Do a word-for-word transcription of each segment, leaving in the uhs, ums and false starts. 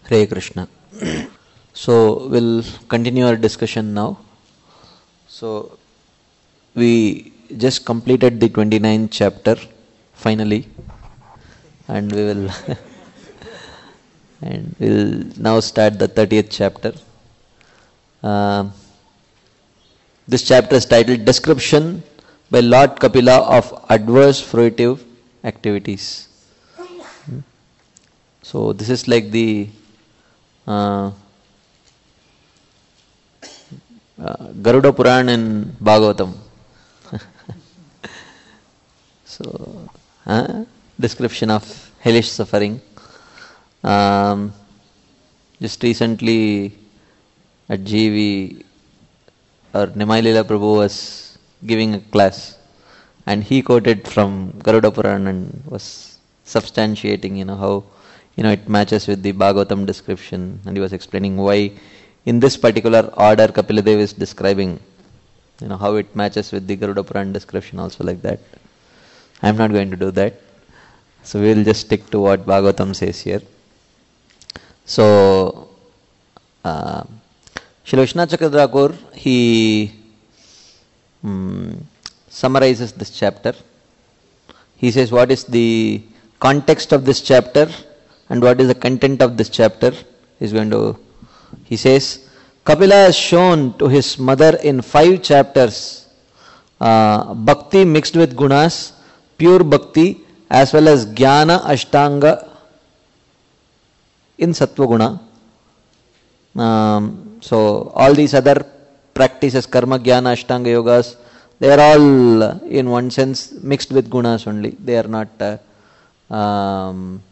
Hare Krishna. So we'll continue our discussion now. So we just completed the twenty-ninth chapter finally, and we will and we'll now start the thirtieth chapter. Uh, this chapter is titled Description by Lord Kapila of Adverse Fruitive Activities. So this is like the uh, uh, Garuda Puran in Bhagavatam. So, uh, description of hellish suffering. Um, just recently at G V, our Nimai Leela Prabhu was giving a class, and he quoted from Garuda Puran and was substantiating, you know, how you know it matches with the Bhagavatam description, and he was explaining why in this particular order Kapila Dev is describing, you know, how it matches with the Garuda Puran description also like that. I am not going to do that. So we will just stick to what Bhagavatam says here. So, uh, Srila Vishwanath Chakravartin, he um, summarizes this chapter. He says what is the context of this chapter and what is the content of this chapter. He's going to, he says, Kapila has shown to his mother in five chapters uh, bhakti mixed with gunas, pure bhakti, as well as jnana ashtanga in sattva guna. Um, so all these other practices, karma, jnana, ashtanga yogas, they are all uh, in one sense mixed with gunas only. They are not uh, um,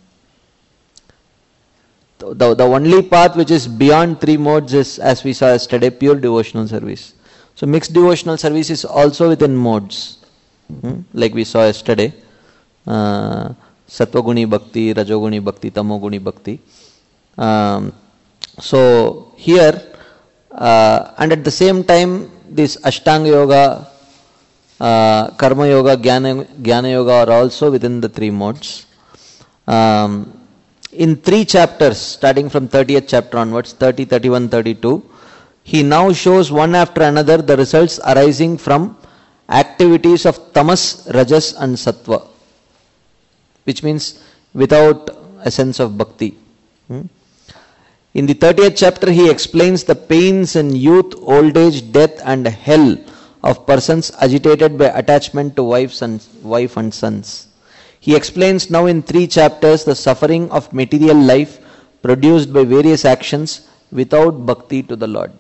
the, the only path which is beyond three modes is, as we saw yesterday, pure devotional service. So mixed devotional service is also within modes, hmm? Like we saw yesterday. Uh, Sattva-guni bhakti, Rajoguni bhakti, Tamoguni bhakti. Um, so here, uh, and at the same time, this Ashtanga yoga, uh, Karma yoga, Jnana, Jnana yoga are also within the three modes. Um, in three chapters, starting from thirtieth chapter onwards, thirty, thirty-one, thirty-two, he now shows one after another the results arising from activities of Tamas, Rajas and Sattva, which means without a sense of bhakti. Hmm? In the thirtieth chapter, he explains the pains in youth, old age, death and hell of persons agitated by attachment to wives and, wife and sons. He explains now in three chapters the suffering of material life produced by various actions without bhakti to the Lord.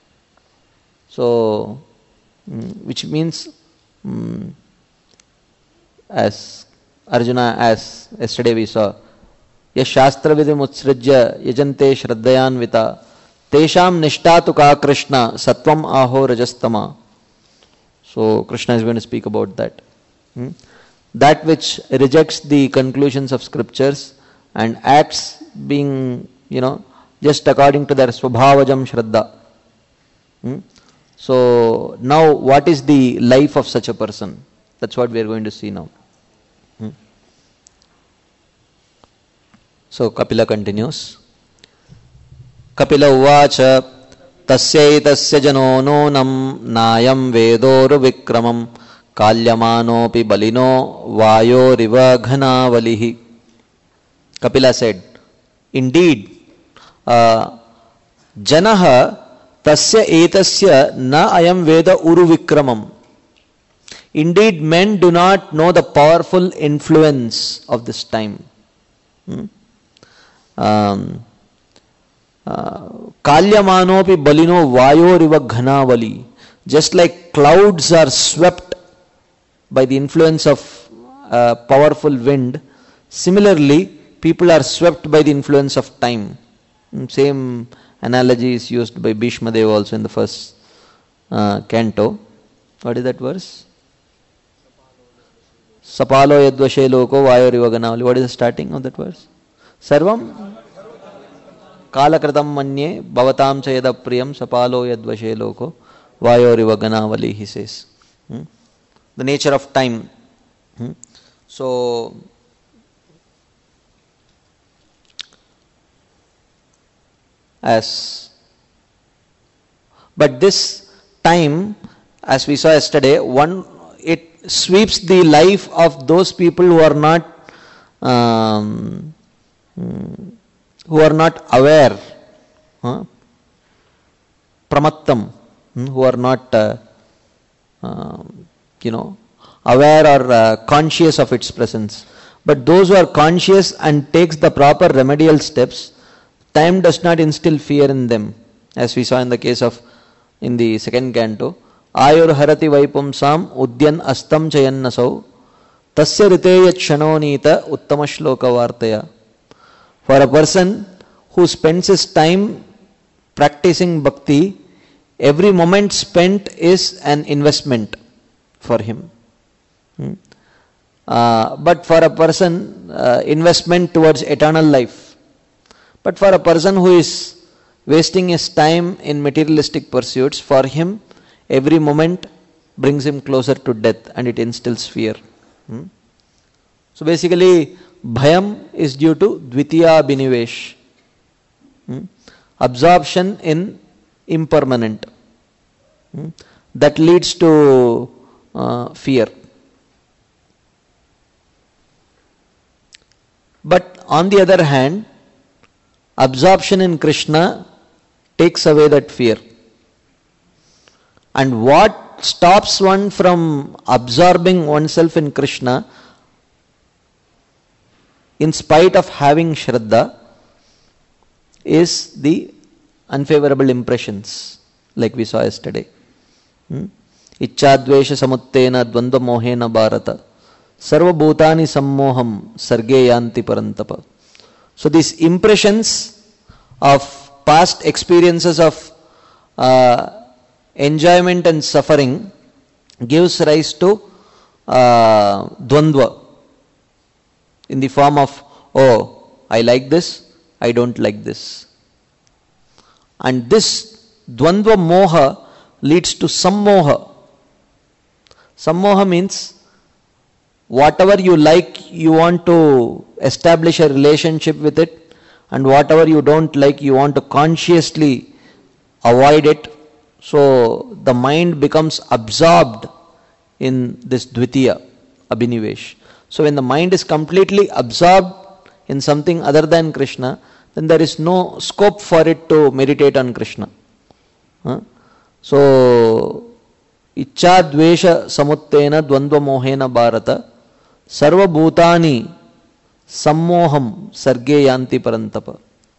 So, which means, um, as Arjuna, as yesterday we saw, Yash Shastra Vidim Utsrijya Yajante Shraddhayanvita Tesham Nishtatu Ka Krishna Sattvam Aho Rajastama. So Krishna is going to speak about that. Hmm? That which rejects the conclusions of scriptures and acts being, you know, just according to their Swabhavajam Shraddha. Hmm? So now what is the life of such a person? That's what we are going to see now. Hmm? So Kapila continues. Kapila uvacha tasyaitasya jano nonam nayam vedoru vikramam kalyamanopi balino vayoriva ghanavalihi. Kapila said, indeed, uh, janaha tasya etasya na ayam veda uru vikramam. Indeed, men do not know the powerful influence of this time. Hmm? Um, uh, Kalyamanopi balino vayoriva ghanavali. Just like clouds are swept by the influence of uh, powerful wind, similarly, people are swept by the influence of time. Same analogy is used by Bhishma Deva also in the first uh, canto. What is that verse? Sapalo yadvashe loko vayoriva ghanavali. What is the starting of that verse? Sarvam Kalakritam manye bhavatam chayada priyam sapalo yadvashe loko vayoriva ghanavali, he says. Hmm? The nature of time. Hmm? So as. But this time, as we saw yesterday, one it sweeps the life of those people who are not um, who are not aware, huh? Pramattam, who are not uh, uh, you know aware or uh, conscious of its presence. But those who are conscious and takes the proper remedial steps, time does not instill fear in them, as we saw in the case of in the second canto. Ayur harati vaipumsam udyan astam chayannasau tasya riteya kshanonita uttama shloka vartaya. For a person who spends his time practicing bhakti, every moment spent is an investment for him. Hmm? Uh, but for a person, uh, investment towards eternal life. But for a person who is wasting his time in materialistic pursuits, for him, every moment brings him closer to death and it instills fear. Hmm? So basically, bhayam is due to dvitiya binivesh, hmm? absorption in impermanent. Hmm? That leads to uh, fear. But on the other hand, absorption in Krishna takes away that fear. And what stops one from absorbing oneself in Krishna, in spite of having Shraddha, is the unfavorable impressions, like we saw yesterday. Ichchadvesha samuttena dvandva mohena bharata sarva bhutani sammoham sarge yanti parantapa. So these impressions of past experiences of uh, enjoyment and suffering gives rise to uh, dvandva in the form of, oh, I like this, I don't like this. And this dvandva moha leads to sammoha. Sammoha means whatever you like, you want to establish a relationship with it, and whatever you don't like, you want to consciously avoid it. So the mind becomes absorbed in this dvitiya, abhinivesh. So when the mind is completely absorbed in something other than Krishna, then there is no scope for it to meditate on Krishna. Huh? So, ichcha dvesha samuttena dvandva mohena bharata sarva bhutani sammoham sarge yanti parantapa.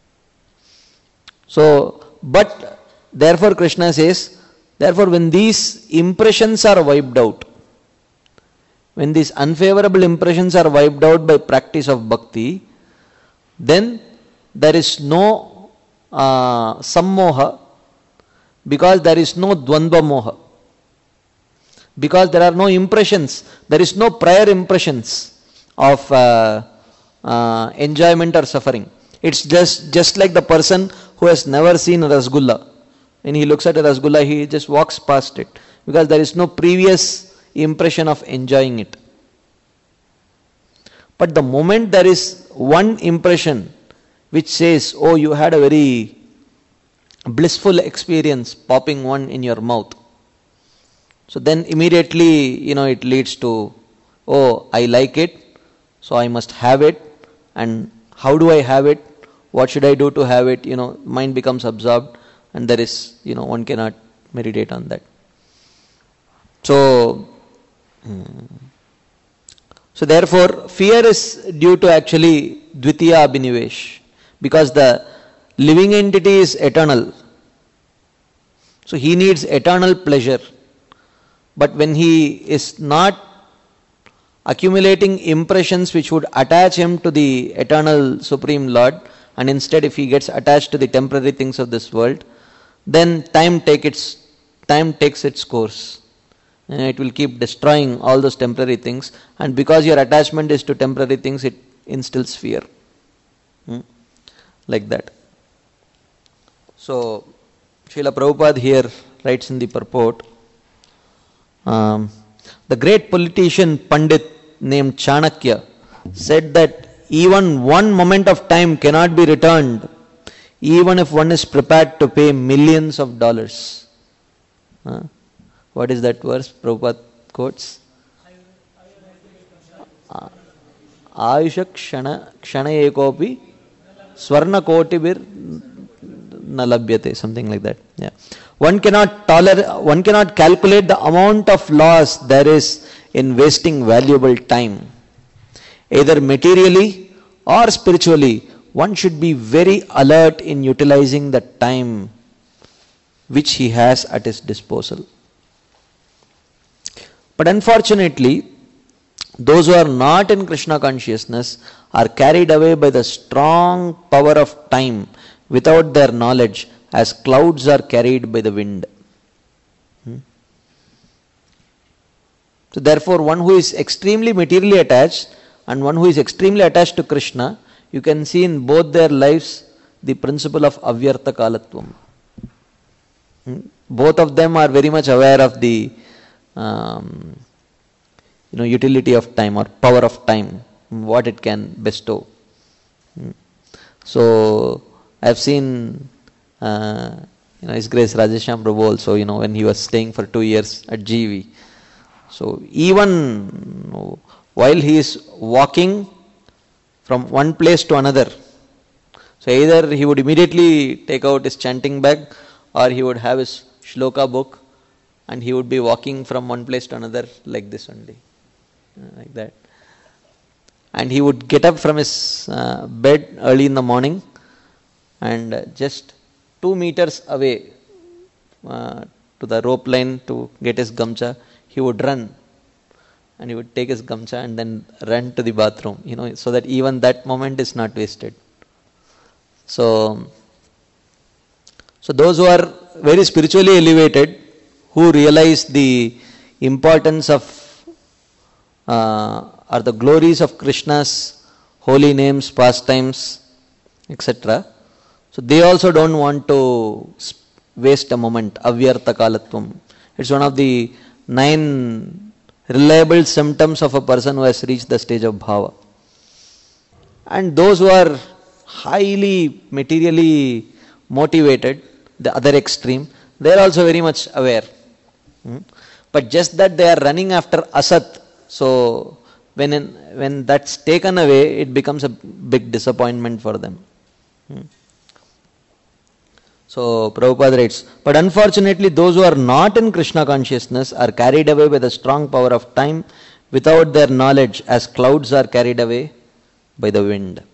So, but therefore Krishna says, therefore when these impressions are wiped out, when these unfavorable impressions are wiped out by practice of bhakti, then there is no uh, sammoha, because there is no dvandva moha. Because there are no impressions, there is no prior impressions of uh, uh, enjoyment or suffering. It's just, just like the person who has never seen a rasgulla. When he looks at a rasgulla, he just walks past it, because there is no previous impression of enjoying it. But the moment there is one impression which says, oh, you had a very blissful experience popping one in your mouth, so then immediately, you know, it leads to, oh, I like it, so I must have it. And how do I have it? What should I do to have it? You know, mind becomes absorbed, and there is, you know, one cannot meditate on that. So, so therefore, fear is due to actually dvitiya abhinivesh, because the living entity is eternal. So he needs eternal pleasure. But when he is not accumulating impressions which would attach him to the eternal Supreme Lord, and instead if he gets attached to the temporary things of this world, then time take its time takes its course. And it will keep destroying all those temporary things, and because your attachment is to temporary things, it instills fear. Hmm? Like that. So, Srila Prabhupada here writes in the purport, um, the great politician Pandit named Chanakya said that even one moment of time cannot be returned even if one is prepared to pay millions of dollars. Huh? What is that verse Prabhupada quotes? Ayusha kshana kshana ekopi swarna kotibir nalabhyate, something like that. Yeah. One cannot tolerate, one cannot calculate the amount of loss there is in wasting valuable time. Either materially or spiritually, one should be very alert in utilizing the time which he has at his disposal. But unfortunately, those who are not in Krishna consciousness are carried away by the strong power of time without their knowledge, as clouds are carried by the wind. Hmm? So therefore, one who is extremely materially attached and one who is extremely attached to Krishna, you can see in both their lives the principle of avyartha kalatvam. Hmm? Both of them are very much aware of the um, you know, utility of time or power of time, what it can bestow. Hmm? So I have seen uh, you know, His Grace Rajesham Prabhu also, you know, when he was staying for two years at G V. So even you know, while he is walking from one place to another, so either he would immediately take out his chanting bag or he would have his shloka book and he would be walking from one place to another like this only, like that. And he would get up from his uh, bed early in the morning and uh, just two meters away uh, to the rope line to get his gamcha, he would run. And he would take his gamcha and then run to the bathroom, you know, so that even that moment is not wasted. So, so those who are very spiritually elevated, who realize the importance of uh, or the glories of Krishna's holy names, pastimes, et cetera. So they also don't want to waste a moment. Avyartha kalatvam. It's one of the nine reliable symptoms of a person who has reached the stage of bhava. And those who are highly materially motivated, the other extreme, they are also very much aware. Hmm? But just that they are running after asat, so when in, when that's taken away, it becomes a big disappointment for them. Hmm? So Prabhupada writes, but unfortunately those who are not in Krishna consciousness are carried away by the strong power of time without their knowledge, as clouds are carried away by the wind.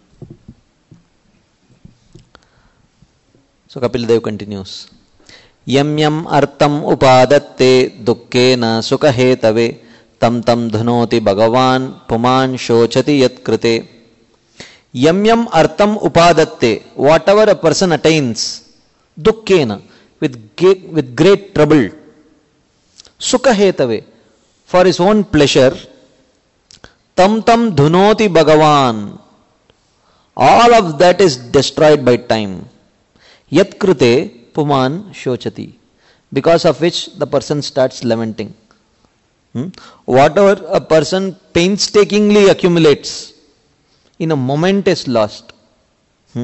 So Kapil Dev continues. Yam yam artam upadatte dukkena sukhahetave tam tam dhanoti bhagavan puman shochati yat krite. Yam yam artam upadatte, whatever a person attains, dukkena, with great, with great trouble, sukhahetave, for his own pleasure, tam tam dhunoti bhagavan, all of that is destroyed by time. Yat krite puman shochati, because of which the person starts lamenting. Hmm? Whatever a person painstakingly accumulates, in a moment is lost. Hmm?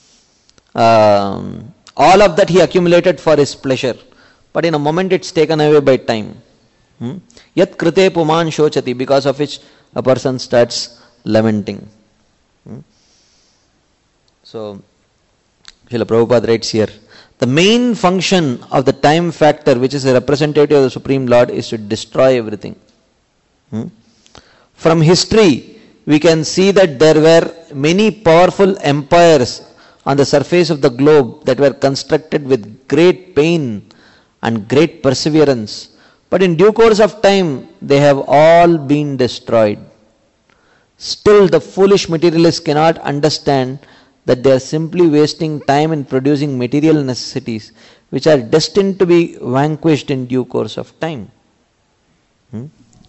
Um, all of that he accumulated for his pleasure, but in a moment it's taken away by time. Hmm? Yat krite puman shochati, because of which a person starts lamenting. Hmm? So, Srila Prabhupada writes here, the main function of the time factor, which is a representative of the Supreme Lord, is to destroy everything. Hmm? From history, we can see that there were many powerful empires on the surface of the globe that were constructed with great pain and great perseverance. But in due course of time, they have all been destroyed. Still, the foolish materialists cannot understand that they are simply wasting time in producing material necessities which are destined to be vanquished in due course of time. Hmm?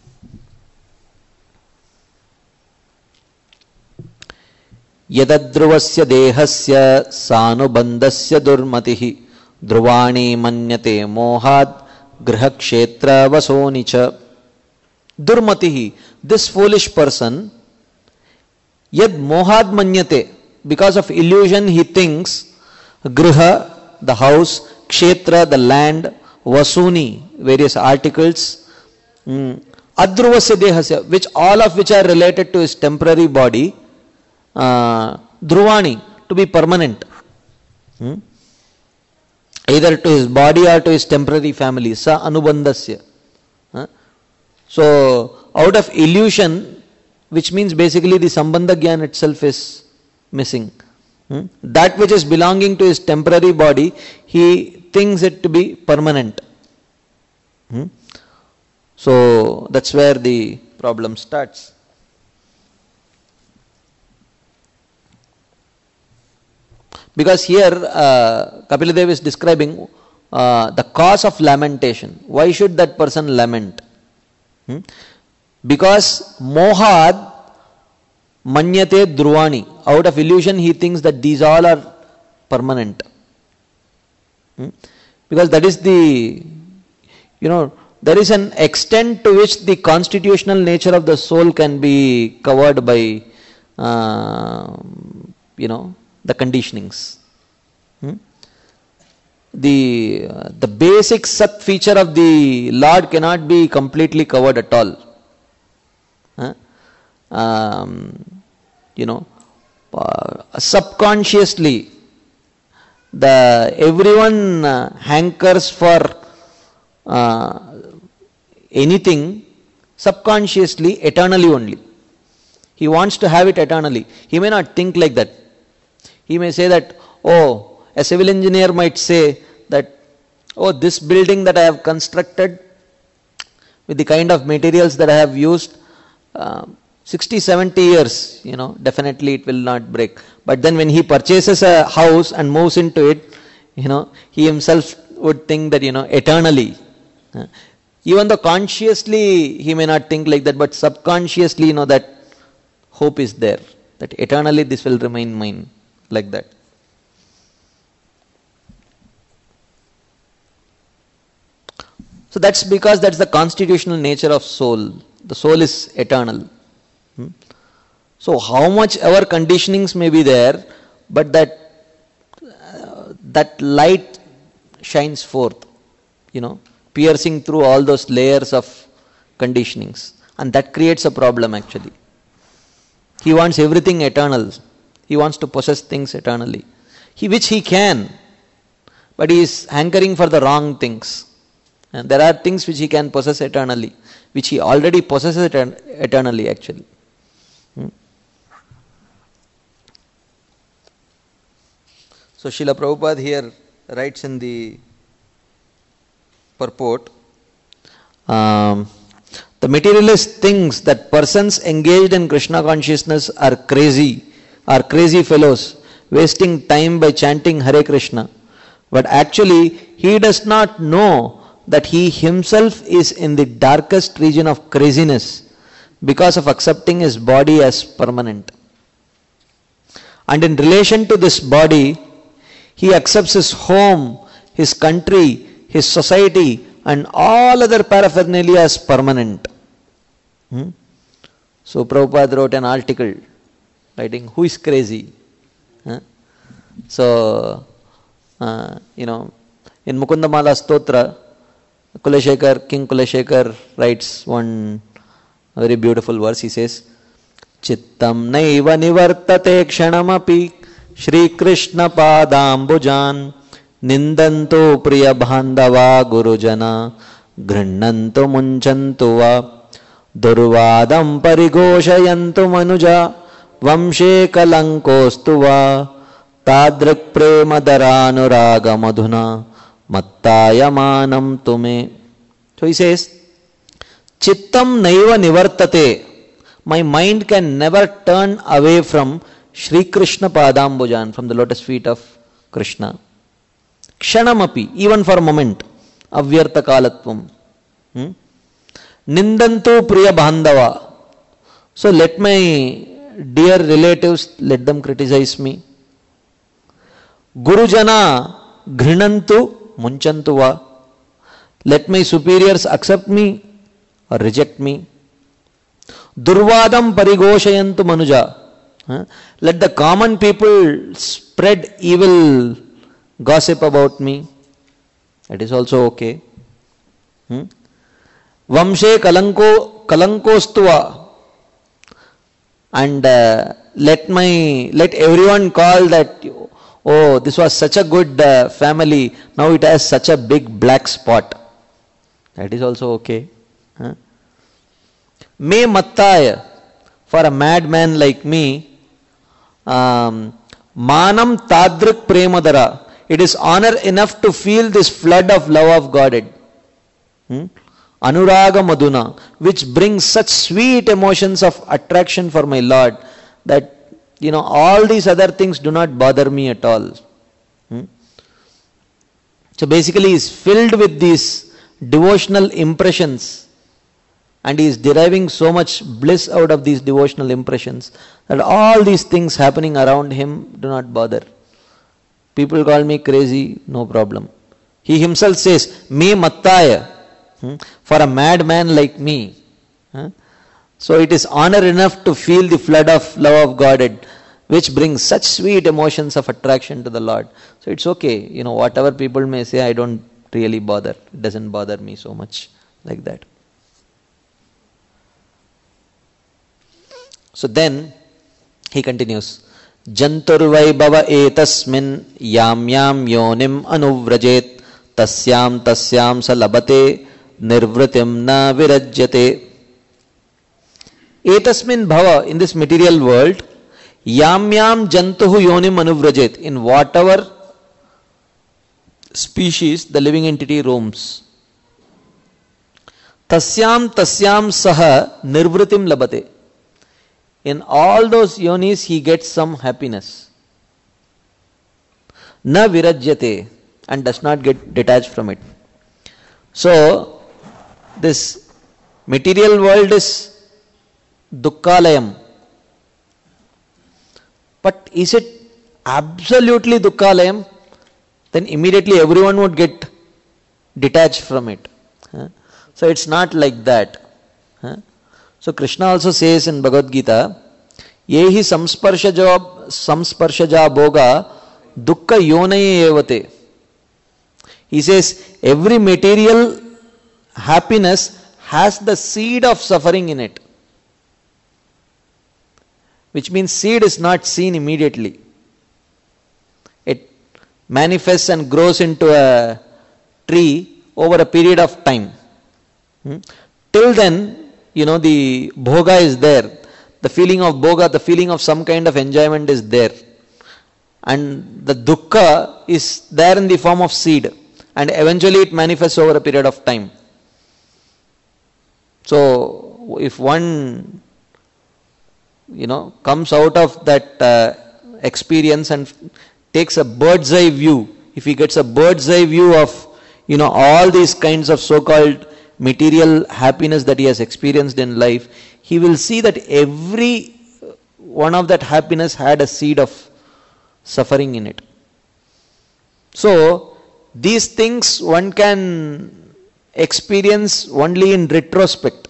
Yadadhruvasya dehasya sanubandasya durmatihi dhruvani manyate mohad grihakshetra vasonicha. Durmatihi, this foolish person, yad mohad manyate, because of illusion he thinks, Griha, the house, Kshetra, the land, Vasuni, various articles, mm. Adhruvasya dehasya, which all of which are related to his temporary body, uh, Dhruvani, to be permanent. Hmm? Either to his body or to his temporary family. Sa anubandhasya. Huh? So, out of illusion, which means basically the sambandha gyan itself is missing. Hmm? That which is belonging to his temporary body, he thinks it to be permanent. Hmm? So, that's where the problem starts. Because here uh, Kapila Dev is describing uh, the cause of lamentation. Why should that person lament? Hmm? Because mohad manyate druvani. Out of illusion he thinks that these all are permanent. Hmm? Because that is the, you know, there is an extent to which the constitutional nature of the soul can be covered by, uh, you know, the conditionings. Hmm? The, uh, the basic sat feature of the Lord cannot be completely covered at all. Huh? Um, you know, uh, subconsciously, the everyone uh, hankers for uh, anything subconsciously, eternally only. He wants to have it eternally. He may not think like that. He may say that, oh, a civil engineer might say that, oh, this building that I have constructed with the kind of materials that I have used, uh, sixty, seventy years, you know, definitely it will not break. But then when he purchases a house and moves into it, you know, he himself would think that, you know, eternally. Uh, even though consciously he may not think like that, but subconsciously, you know, that hope is there, that eternally this will remain mine, like that. So that's because that's the constitutional nature of soul. The soul is eternal. Hmm? So how much our conditionings may be there, but that uh, that light shines forth, you know, piercing through all those layers of conditionings, and that creates a problem actually. He wants everything eternal. He wants to possess things eternally, he, which he can, but he is hankering for the wrong things. And there are things which he can possess eternally, which he already possesses etern- eternally actually. Hmm. So Srila Prabhupada here writes in the purport, um, the materialist thinks that persons engaged in Krishna consciousness are crazy, are crazy fellows, wasting time by chanting Hare Krishna. But actually, he does not know that he himself is in the darkest region of craziness because of accepting his body as permanent. And in relation to this body, he accepts his home, his country, his society, and all other paraphernalia as permanent. Hmm? So Prabhupada wrote an article writing, who is crazy? Huh? So, uh, you know, in Mukundamala Stotra, Kulashekar, King Kulashekar writes one very beautiful verse. He says, Chittam naiva nivartate kshanamapi Shri Krishna padambujan nindanto priya bhandava gurujana ghrannanto munchantu va durvadam parigoshayantu manuja vamshe kalankostu va tadrik prema daranuraga madhuna mattayamanam tume. So he says, Chittam naiva nivartate. My mind can never turn away from Shri Krishna Padambujan, from the lotus feet of Krishna. Kshanamapi, even for a moment. Avyartha kalatvam. Hmm? Nindantu priya bhandava. So let my dear relatives, let them criticize me. Gurujana grinantu munchantuva. Let my superiors accept me or reject me. Durvadam parigoshayantu manuja. Huh? Let the common people spread evil gossip about me. That is also okay. Hmm? Vamshe kalanko kalankostva, and uh, let my let everyone call that, oh, this was such a good uh, family, now it has such a big black spot. That is also okay. Huh? Me mattaya, for a madman like me, um, manam tadrik premadara, it is honor enough to feel this flood of love of Godhead. Hmm? Anuraga maduna, which brings such sweet emotions of attraction for my Lord, that, you know, all these other things do not bother me at all. Hmm? So basically he is filled with these devotional impressions, and he is deriving so much bliss out of these devotional impressions, that all these things happening around him do not bother. People call me crazy, no problem. He himself says, me mattaya, hmm, for a madman like me. Huh? So it is honor enough to feel the flood of love of Godhead, which brings such sweet emotions of attraction to the Lord. So it's okay, you know, whatever people may say, I don't really bother. It doesn't bother me so much like that. So then he continues, Janturvaibhava etasmin yam yam yonim anuvrajet tasyam tasyam salabate nirvritim na virajyate. Etasmin bhava, in this material world, yam yam jantuhu yonim anuvrajet, in whatever species the living entity roams. Tasyam tasyam saha nirvritim labate. In all those yonis he gets some happiness. Na virajyate, and does not get detached from it. So this material world is dukkhalayam. But is it absolutely dukkhalayam? Then immediately everyone would get detached from it. So it's not like that. So Krishna also says in Bhagavad Gita, Yehi samsparshaja samsparshaja bhoga dukkha yonaye evate. He says every material happiness has the seed of suffering in it. Which means seed is not seen immediately. It manifests and grows into a tree over a period of time. Hmm? Till then, you know, the bhoga is there. The feeling of bhoga, the feeling of some kind of enjoyment is there. And the dukkha is there in the form of seed. And eventually it manifests over a period of time. So, if one, you know, comes out of that uh, experience and takes a bird's eye view, if he gets a bird's eye view of, you know, all these kinds of so-called material happiness that he has experienced in life, he will see that every one of that happiness had a seed of suffering in it. So, these things one can experience only in retrospect.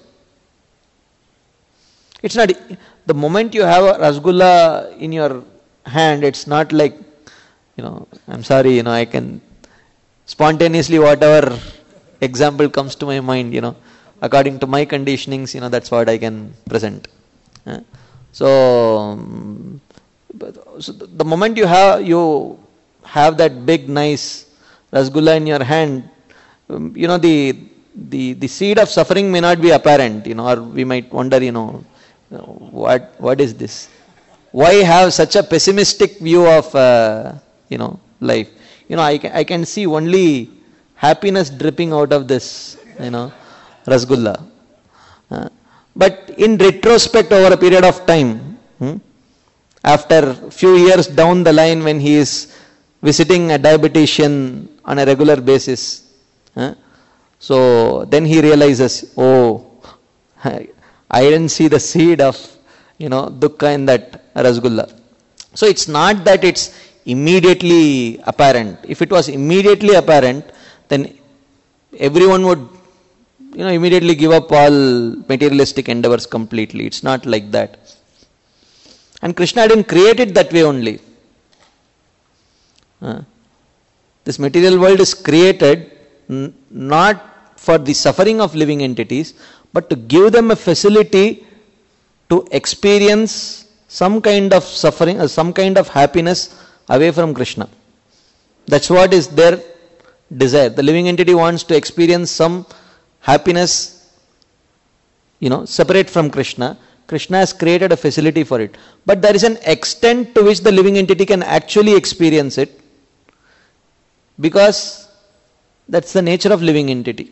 It's not, the moment you have a rasgulla in your hand, it's not like, you know, I'm sorry, you know, I can spontaneously whatever example comes to my mind, you know, according to my conditionings, you know, that's what I can present. Uh, so, um, so the moment you have you have that big nice rasgulla in your hand, um, you know, the the the seed of suffering may not be apparent, you know, or we might wonder, you know, what what is this? Why have such a pessimistic view of uh, you know, life? You know, I can, I can see only happiness dripping out of this, you know, rasgulla. Uh, but in retrospect, over a period of time, hmm, after few years down the line, when he is visiting a diabetician on a regular basis, uh, so then he realizes, oh, I, I didn't see the seed of, you know, dukkha in that rasgulla. So it's not that it's immediately apparent. If it was immediately apparent, then everyone would, you know, immediately give up all materialistic endeavors completely. It's not like that. And Krishna didn't create it that way only. Uh, This material world is created n- not for the suffering of living entities, but to give them a facility to experience some kind of suffering, uh, some kind of happiness away from Krishna. That's what is their desire. The living entity wants to experience some happiness, you know, separate from Krishna. Krishna has created a facility for it. But there is an extent to which the living entity can actually experience it, because that's the nature of living entity.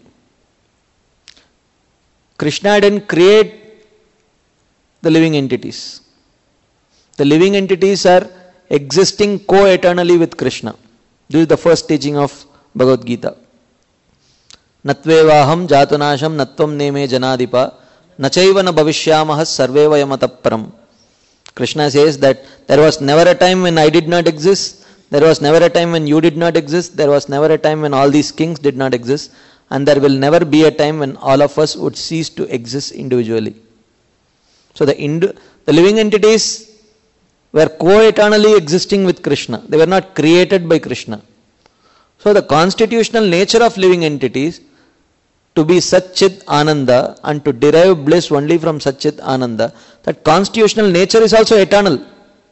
Krishna didn't create the living entities. The living entities are existing co-eternally with Krishna. This is the first teaching of Bhagavad Gita. Natvevaham jatunasham natvam neme janadipa nachaiva na bhavishyamah sarveva yamataparam. Krishna says that there was never a time when I did not exist, there was never a time when you did not exist, there was never a time when all these kings did not exist, and there will never be a time when all of us would cease to exist individually. So the, ind- the living entities were co-eternally existing with Krishna. They were not created by Krishna. So the constitutional nature of living entities to be Satchit Ananda and to derive bliss only from Satchit Ananda, that constitutional nature is also eternal.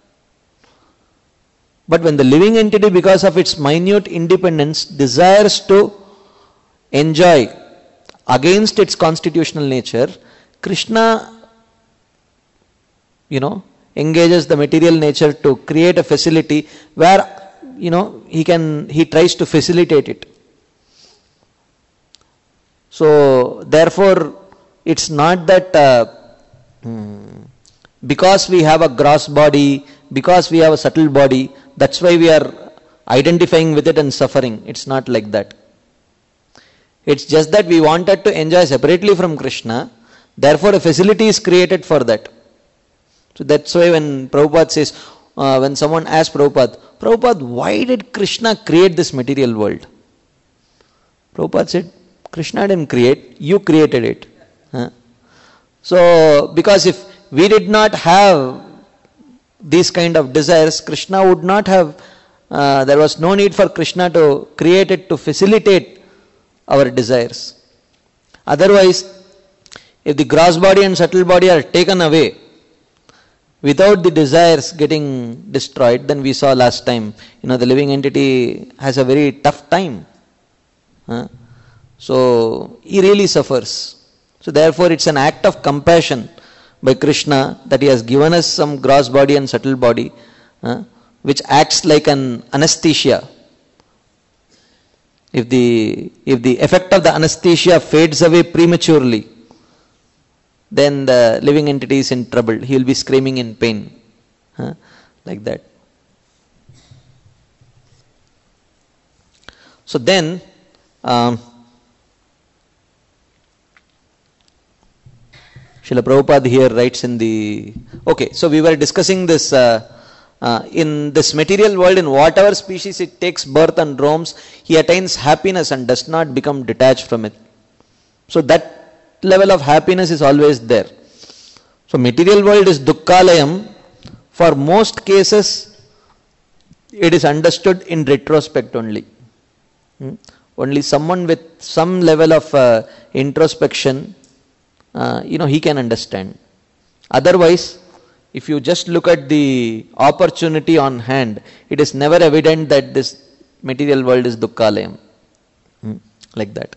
But when the living entity, because of its minute independence, desires to enjoy against its constitutional nature, Krishna, you know, engages the material nature to create a facility where, you know, he can, he tries to facilitate it. So, therefore, it's not that uh, hmm, because we have a gross body, because we have a subtle body, that's why we are identifying with it and suffering. It's not like that. It's just that we wanted to enjoy separately from Krishna, therefore a facility is created for that. So that's why when Prabhupada says, uh, when someone asks Prabhupada, Prabhupada, why did Krishna create this material world? Prabhupada said, Krishna didn't create, you created it. Huh? So, because if we did not have these kind of desires, Krishna would not have, uh, there was no need for Krishna to create it to facilitate our desires. Otherwise, if the gross body and subtle body are taken away, without the desires getting destroyed, then we saw last time, you know, the living entity has a very tough time. Huh? So, he really suffers. So, therefore, it's an act of compassion by Krishna that he has given us some gross body and subtle body, uh, which acts like an anesthesia. If the, if the effect of the anesthesia fades away prematurely, then the living entity is in trouble. He will be screaming in pain. Huh? Like that. So then, um, Srila Prabhupada here writes in the... Okay, so we were discussing this... Uh, uh, in this material world, in whatever species it takes birth and roams, he attains happiness and does not become detached from it. So that level of happiness is always there. So material world is dukkhalayam. For most cases, it is understood in retrospect only. Hmm? Only someone with some level of uh, introspection, uh, you know, he can understand. Otherwise, if you just look at the opportunity on hand, it is never evident that this material world is dukkhalayam. Hmm? Like that.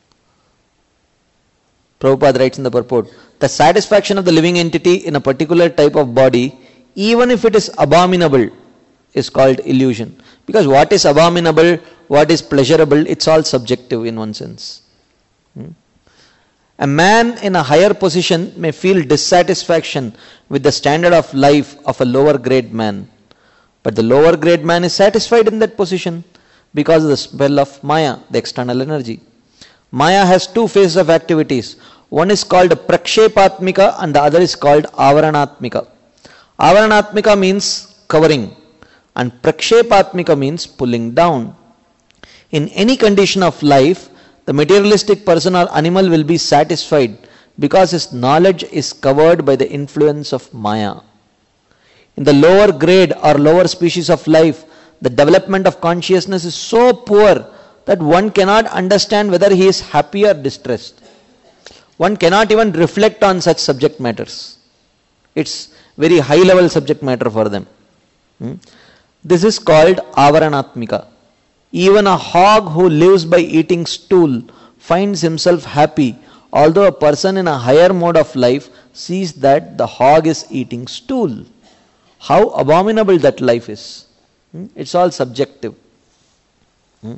Prabhupada writes in the purport, the satisfaction of the living entity in a particular type of body, even if it is abominable, is called illusion. Because what is abominable, what is pleasurable, it's all subjective in one sense. Hmm? A man in a higher position may feel dissatisfaction with the standard of life of a lower grade man. But the lower grade man is satisfied in that position because of the spell of Maya, the external energy. Maya has two phases of activities. One is called Prakshepatmika and the other is called Avaranatmika. Avaranatmika means covering and Prakshepatmika means pulling down. In any condition of life, the materialistic person or animal will be satisfied because his knowledge is covered by the influence of Maya. In the lower grade or lower species of life, the development of consciousness is so poor that one cannot understand whether he is happy or distressed. One cannot even reflect on such subject matters. It's very high level subject matter for them. Hmm? This is called avaranatmika. Even a hog who lives by eating stool finds himself happy, although a person in a higher mode of life sees that the hog is eating stool. How abominable that life is. Hmm? It's all subjective. Hmm?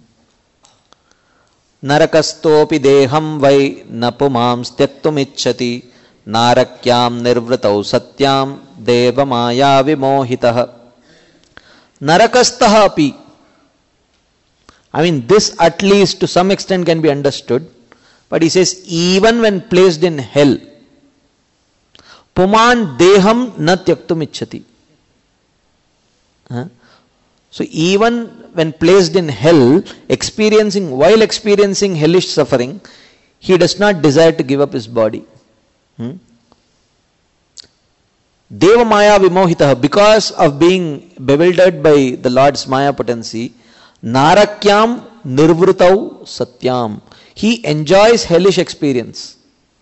Narakastopi deham vai napumam styaktum icchati narakyam nirvritau satyam deva maya vimohitah. Narakastaha api. I mean, this at least to some extent can be understood. But he says, even when placed in hell, puman deham na tyaktum icchati. Huh? So even when placed in hell, experiencing, while experiencing hellish suffering, he does not desire to give up his body. Hmm? Deva Maya Vimohitaha, because of being bewildered by the Lord's Maya potency, Narakyam Nirvrutau Satyam. He enjoys hellish experience.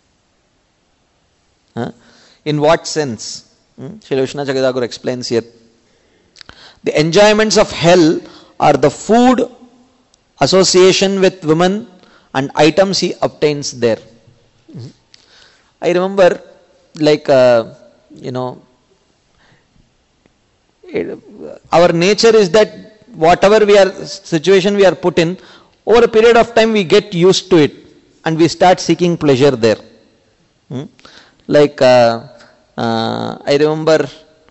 Huh? In what sense? Hmm? Srila Vishnu Jagadaguru explains here. The enjoyments of hell are the food, association with women, and items he obtains there. Mm-hmm. I remember, like, uh, you know, it, our nature is that whatever we are, situation we are put in, over a period of time we get used to it and we start seeking pleasure there. Hmm? Like, uh, uh, I remember,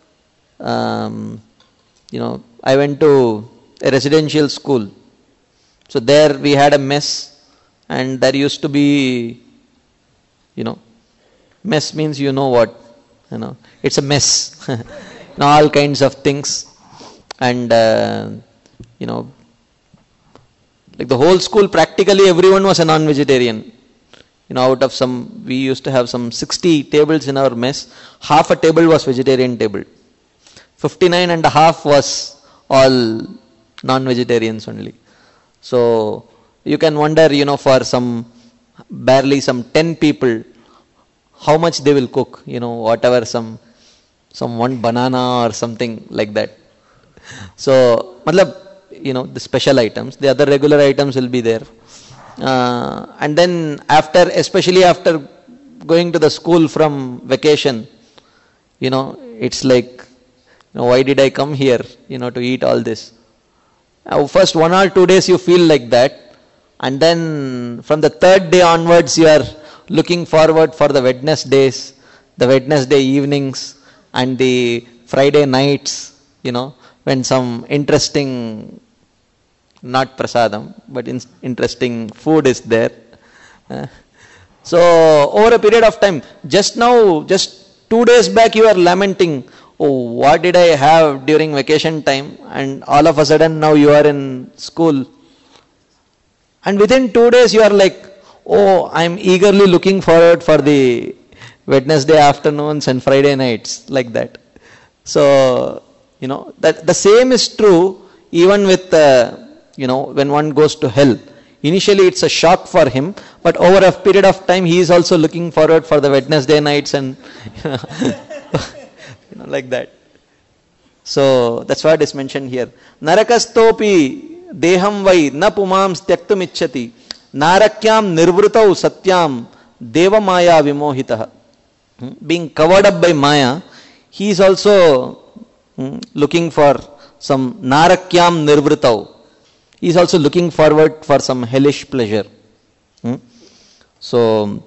um, you know, I went to a residential school. So there we had a mess, and there used to be, you know, mess means you know what, you know, it's a mess. You know, all kinds of things. And, uh, you know, like the whole school, practically everyone was a non-vegetarian. You know, out of some, we used to have some sixty tables in our mess. Half a table was vegetarian table. fifty-nine and a half was all non-vegetarians only. So you can wonder, you know, for some, barely some ten people, how much they will cook, you know, whatever, some, some one banana or something like that. So, matlab, you know, the special items, the other regular items will be there. Uh, and then after, especially after going to the school from vacation, you know, it's like, you know, why did I come here, you know, to eat all this? Now, first one or two days you feel like that, and then from the third day onwards you are looking forward for the Wednesdays, the Wednesday evenings, and the Friday nights, you know, when some interesting, not prasadam, but in, interesting food is there. Uh, so over a period of time, just now, just two days back you are lamenting, oh, what did I have during vacation time? And all of a sudden now you are in school. And within two days you are like, oh, I am eagerly looking forward for the Wednesday afternoons and Friday nights, like that. So, you know, that the same is true even with, uh, you know, when one goes to hell. Initially it's a shock for him, but over a period of time he is also looking forward for the Wednesday nights and, you know, you know, like that. So that's what is mentioned here. Narakastopi deham vai na pumam tyaktum icchati narakyam nirvrutau satyam deva maya vimohitah. Being covered up by Maya, he is also hmm, looking for some narakyam nirvrutau. He is also looking forward for some hellish pleasure. Hmm? So,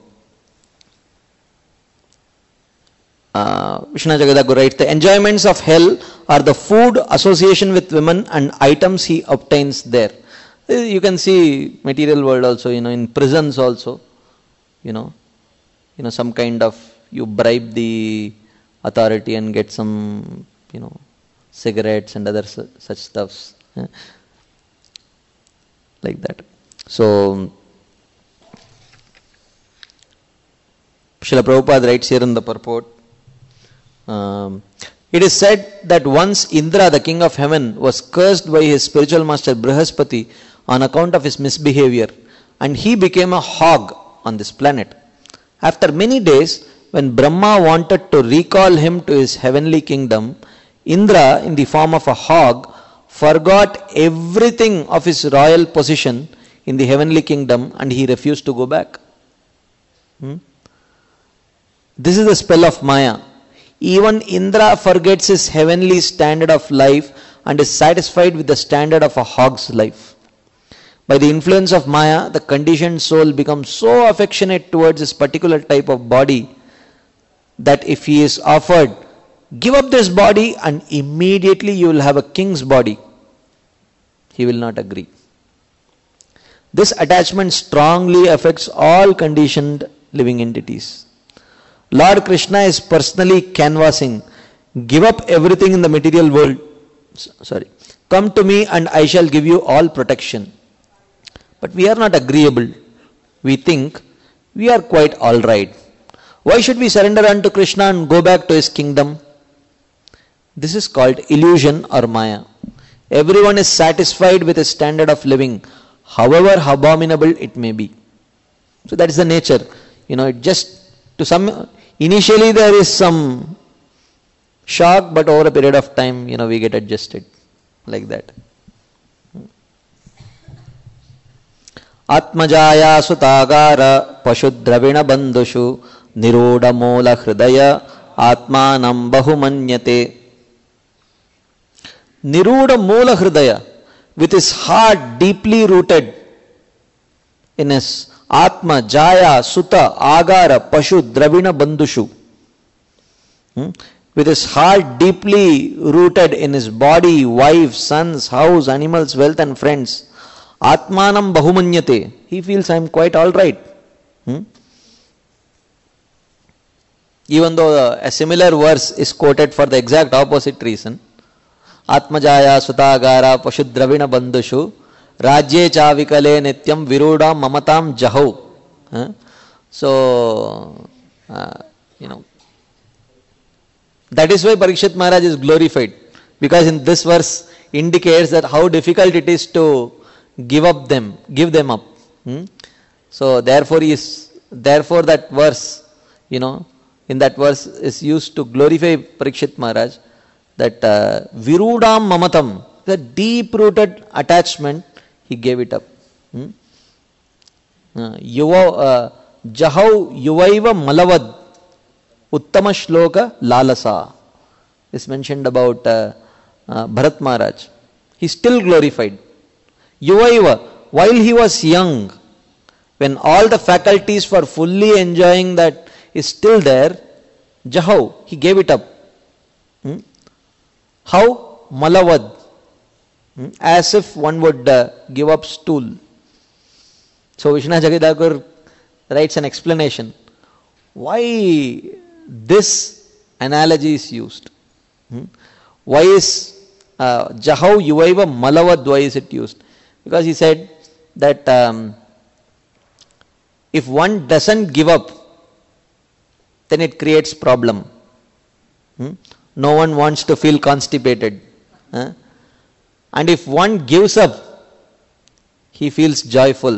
uh, Vishnu Jagadaguru writes, the enjoyments of hell are the food, association with women, and items he obtains there. You can see material world also, you know, in prisons also, you know, you know, some kind of, you bribe the authority and get some, you know, cigarettes and other su- such stuffs. Yeah. Like that. So, Srila Prabhupada writes here in the purport, um, It is said that once Indra, the king of heaven, was cursed by his spiritual master Brihaspati on account of his misbehavior, and he became a hog on this planet. After many days, when Brahma wanted to recall him to his heavenly kingdom, Indra, in the form of a hog, forgot everything of his royal position in the heavenly kingdom and he refused to go back. Hmm? This is the spell of Maya. Even Indra forgets his heavenly standard of life and is satisfied with the standard of a hog's life. By the influence of Maya, the conditioned soul becomes so affectionate towards this particular type of body that if he is offered, give up this body and immediately you will have a king's body, he will not agree. This attachment strongly affects all conditioned living entities. Lord Krishna is personally canvassing, give up everything in the material world, sorry, come to me and I shall give you all protection. But we are not agreeable. We think we are quite alright. Why should we surrender unto Krishna and go back to his kingdom? This is called illusion or Maya. Everyone is satisfied with his standard of living, however abominable it may be. So that is the nature. You know, it just to some, initially there is some shock, but over a period of time, you know, we get adjusted like that. Atmajaya sutagara pashudravina bandhushu niroda mola hridaya atmanam bahumanyate. Niruda Mola Hridaya, with his heart deeply rooted in his Atma, Jaya, Sutta, Agara, Pashu, Dravina, Bandhushu. Hmm? With his heart deeply rooted in his body, wife, sons, house, animals, wealth and friends. Atmanam Bahumanyate. He feels I am quite alright. Hmm? Even though a similar verse is quoted for the exact opposite reason. Atmajaya Sutagara Pashudravina Bandhushu Rajye Chavikale Nityam Viruda Mamatam Jahau. Huh? So, uh, you know, that is why Parikshit Maharaj is glorified. Because in this verse indicates that how difficult it is to give up them, give them up. Hmm? So, therefore, he is, therefore that verse, you know, in that verse is used to glorify Parikshit Maharaj. That uh, Virudam Mamatam, the deep-rooted attachment, he gave it up. Hmm? Uh, yuva, uh, Jahau Yuvaiva Malavad Uttama Shloka Lalasa is mentioned about uh, uh, Bharat Maharaj. He still glorified. Yuvaiva, while he was young, when all the faculties for fully enjoying that is still there, Jahau, he gave it up. Hmm? How? Malavad. Hmm? As if one would uh, give up stool. So Vishwanath Jagadagur writes an explanation. Why this analogy is used? Hmm? Why is uh, Jahau Yuvaiva Malavad, why is it used? Because he said that um, if one doesn't give up, then it creates problem. Hmm? No one wants to feel constipated. Huh? And if one gives up, he feels joyful.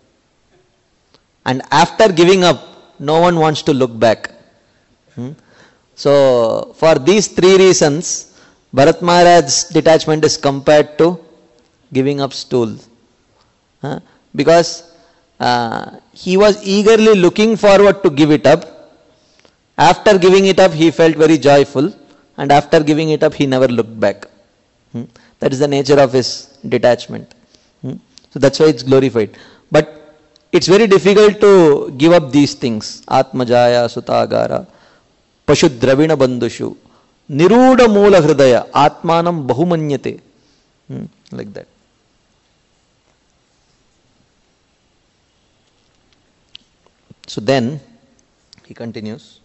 And after giving up, no one wants to look back. Hmm? So, for these three reasons, Bharat Maharaj's detachment is compared to giving up stool. Huh? Because uh, he was eagerly looking forward to give it up. After giving it up, he felt very joyful. And after giving it up, he never looked back. Hmm? That is the nature of his detachment. Hmm? So that's why it's glorified. But it's very difficult to give up these things. Atmajaya, Sutagara, Pashudravina Bandhushu, Niruda Moola Hridaya, Atmanam Bahumanyate. Hmm? Like that. So then, he continues.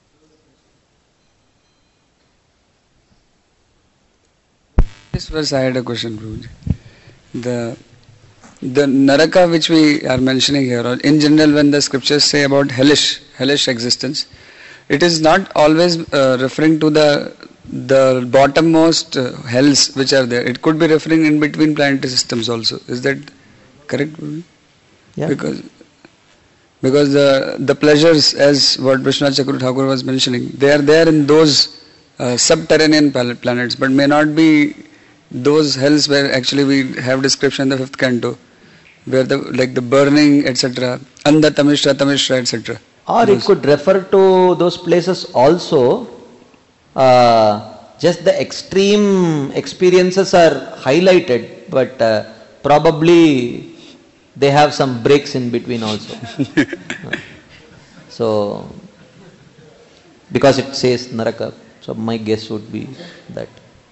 This verse I had a question, Prabhuji. The the naraka which we are mentioning here, or in general when the scriptures say about hellish, hellish existence, it is not always uh, referring to the the bottommost uh, hells which are there, it could be referring in between planetary systems also. Is that correct? Yeah. Because because the the pleasures, as what Vishwanath Chakravarti Thakur was mentioning, they are there in those uh, subterranean planets, but may not be those hells where actually we have description in the fifth canto, where the like the burning, et cetera, Andha Tamishra, Tamishra, et cetera. Or it could refer to those places also. Uh, just the extreme experiences are highlighted, but uh, probably they have some breaks in between also. uh, so, because it says Naraka, so my guess would be that.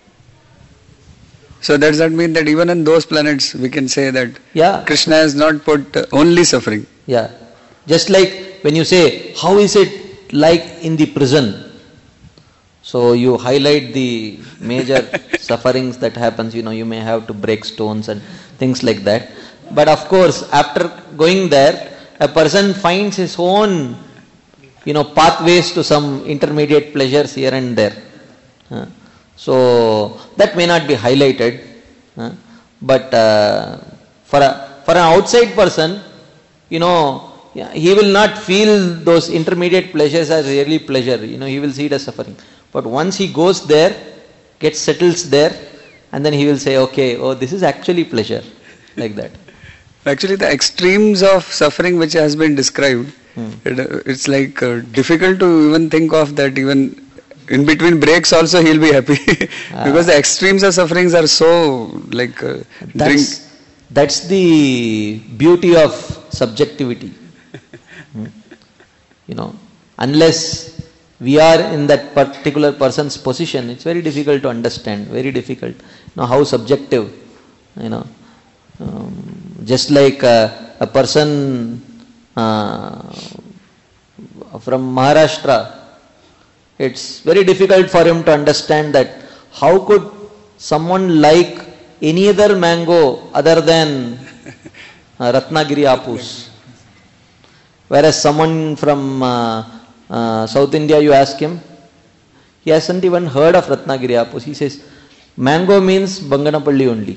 So does that mean that even in those planets we can say that yeah. Krishna has not put uh, only suffering? Yeah. Just like when you say, how is it like in the prison? So you highlight the major sufferings that happens, you know, you may have to break stones and things like that. But of course, after going there, a person finds his own, you know, pathways to some intermediate pleasures here and there. Uh, so that may not be highlighted. Uh, but uh, for a, for an outside person, you know, yeah, he will not feel those intermediate pleasures as really pleasure. You know, he will see it as suffering. But once he goes there, gets settles there, and then he will say, okay, oh, this is actually pleasure, like that. Actually, the extremes of suffering which has been described, hmm. it, it's like uh, difficult to even think of that. Even in between breaks, also he'll be happy because ah. the extremes of sufferings are so like uh, that's, drink. That's the beauty of subjectivity. hmm. You know, unless we are in that particular person's position, it's very difficult to understand, very difficult. You know, how subjective, you know. Um, just like uh, a person uh, from Maharashtra, it's very difficult for him to understand that how could someone like any other mango other than uh, Ratnagiri Apus. Whereas someone from uh, Uh, South India, you ask him, he hasn't even heard of Ratnagiri Apus. He says, mango means Banganapalli only.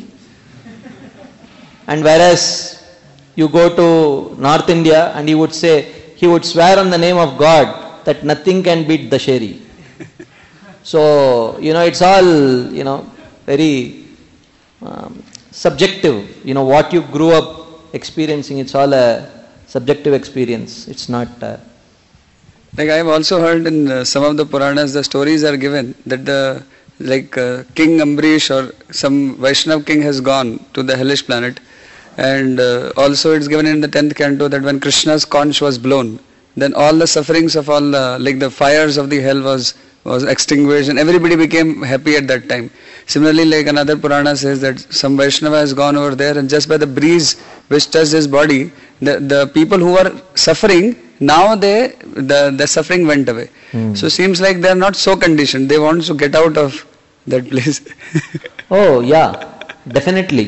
And whereas you go to North India and he would say, he would swear on the name of God that nothing can beat Dasheri. So, you know, it's all, you know, very um, subjective. You know, what you grew up experiencing, it's all a subjective experience. It's not... Uh, Like I have also heard in uh, some of the Puranas, the stories are given that the like uh, King Ambrish or some Vaishnav king has gone to the hellish planet, and uh, also it's given in the tenth canto that when Krishna's conch was blown, then all the sufferings of all the like the fires of the hell was was extinguished and everybody became happy at that time. Similarly, like another Purana says that some Vaishnava has gone over there and just by the breeze which touched his body, the, the people who were suffering, now they the, the suffering went away. Hmm. So seems like they are not so conditioned. They want to get out of that place. Oh yeah, definitely.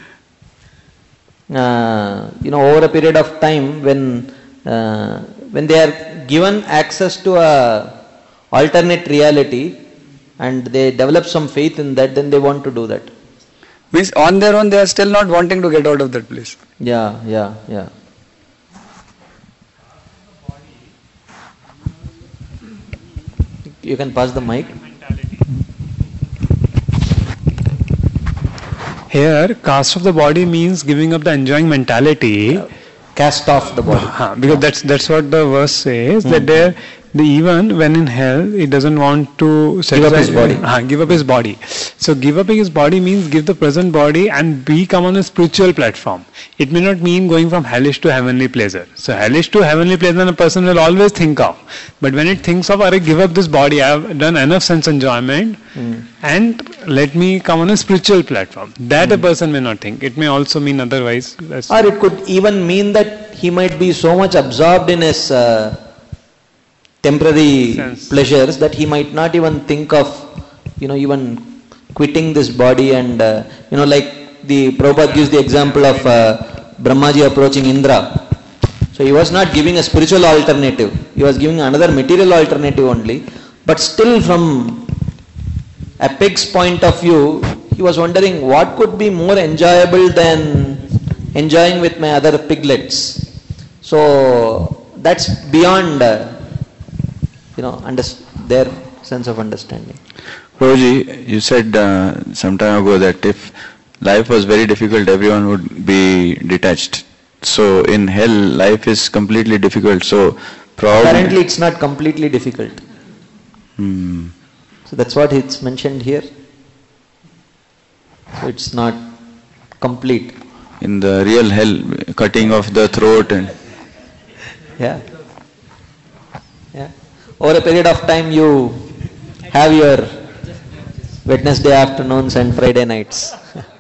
Uh, you know, over a period of time when uh, when they are given access to a alternate reality and they develop some faith in that, then they want to do that. Means on their own they are still not wanting to get out of that place. Yeah, yeah, yeah. You can pass the mic. Here, cast off the body means giving up the enjoying mentality. Uh, cast off the body. Uh, because yeah. that's that's what the verse says. Mm-hmm. That there, the even when in hell, he doesn't want to give up his body. Uh, give up his body. So give up his body means give the present body and become on a spiritual platform. It may not mean going from hellish to heavenly pleasure. So hellish to heavenly pleasure, a person will always think of. But when it thinks of, I give up this body, I have done enough sense enjoyment, mm. and let me come on a spiritual platform. That mm. a person may not think. It may also mean otherwise. Or it could even mean that he might be so much absorbed in his uh, temporary sense. Pleasures that he might not even think of, you know, even quitting this body and, uh, you know, like the Prabhupada gives the example of uh, Brahmaji approaching Indra. So he was not giving a spiritual alternative. He was giving another material alternative only. But still from a pig's point of view, he was wondering what could be more enjoyable than enjoying with my other piglets. So that's beyond, uh, you know, under, their sense of understanding. Prabhuji, you said uh, some time ago that if life was very difficult, everyone would be detached. So in hell, life is completely difficult. So probably apparently it's not completely difficult. Hmm. So that's what it's mentioned here. So it's not complete. In the real hell, cutting off the throat and yeah, yeah. Over a period of time, you have your Wednesday afternoons and Friday nights.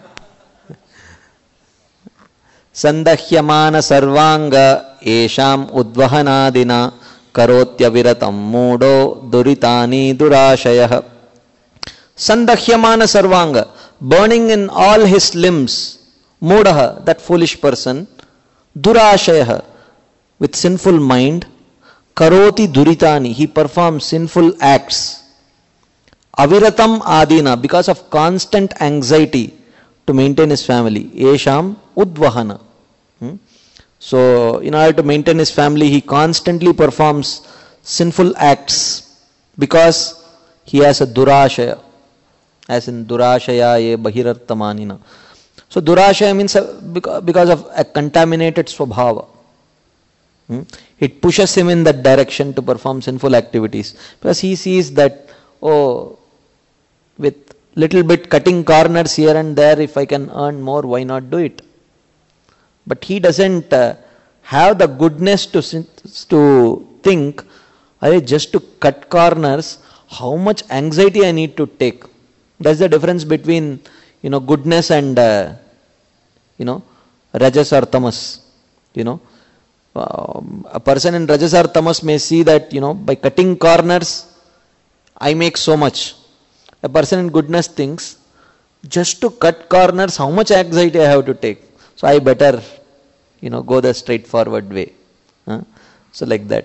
Sandahyamana sarvanga esham udvahanadina karotyaviratam moodo duritani durashayah. Sandahyamana sarvanga, burning in all his limbs, moodaha, that foolish person, durashayah, with sinful mind, karoti duritani, he performs sinful acts. Aviratam adina, because of constant anxiety to maintain his family. Esham udvahana. Hmm? So, in order to maintain his family, he constantly performs sinful acts because he has a durashaya, as in durashaya ye bahirartamanina. So, durashaya means a, because of a contaminated swabhava. Hmm? It pushes him in that direction to perform sinful activities because he sees that, oh, with little bit cutting corners here and there, if I can earn more, why not do it? But he doesn't uh, have the goodness to to think, just to cut corners, how much anxiety I need to take. That's the difference between, you know, goodness and, uh, you know, rajas or tamas. You know, um, a person in rajas or tamas may see that, you know, by cutting corners, I make so much. A person in goodness thinks, just to cut corners, how much anxiety I have to take. So I better, you know, go the straightforward way. Huh? So like that.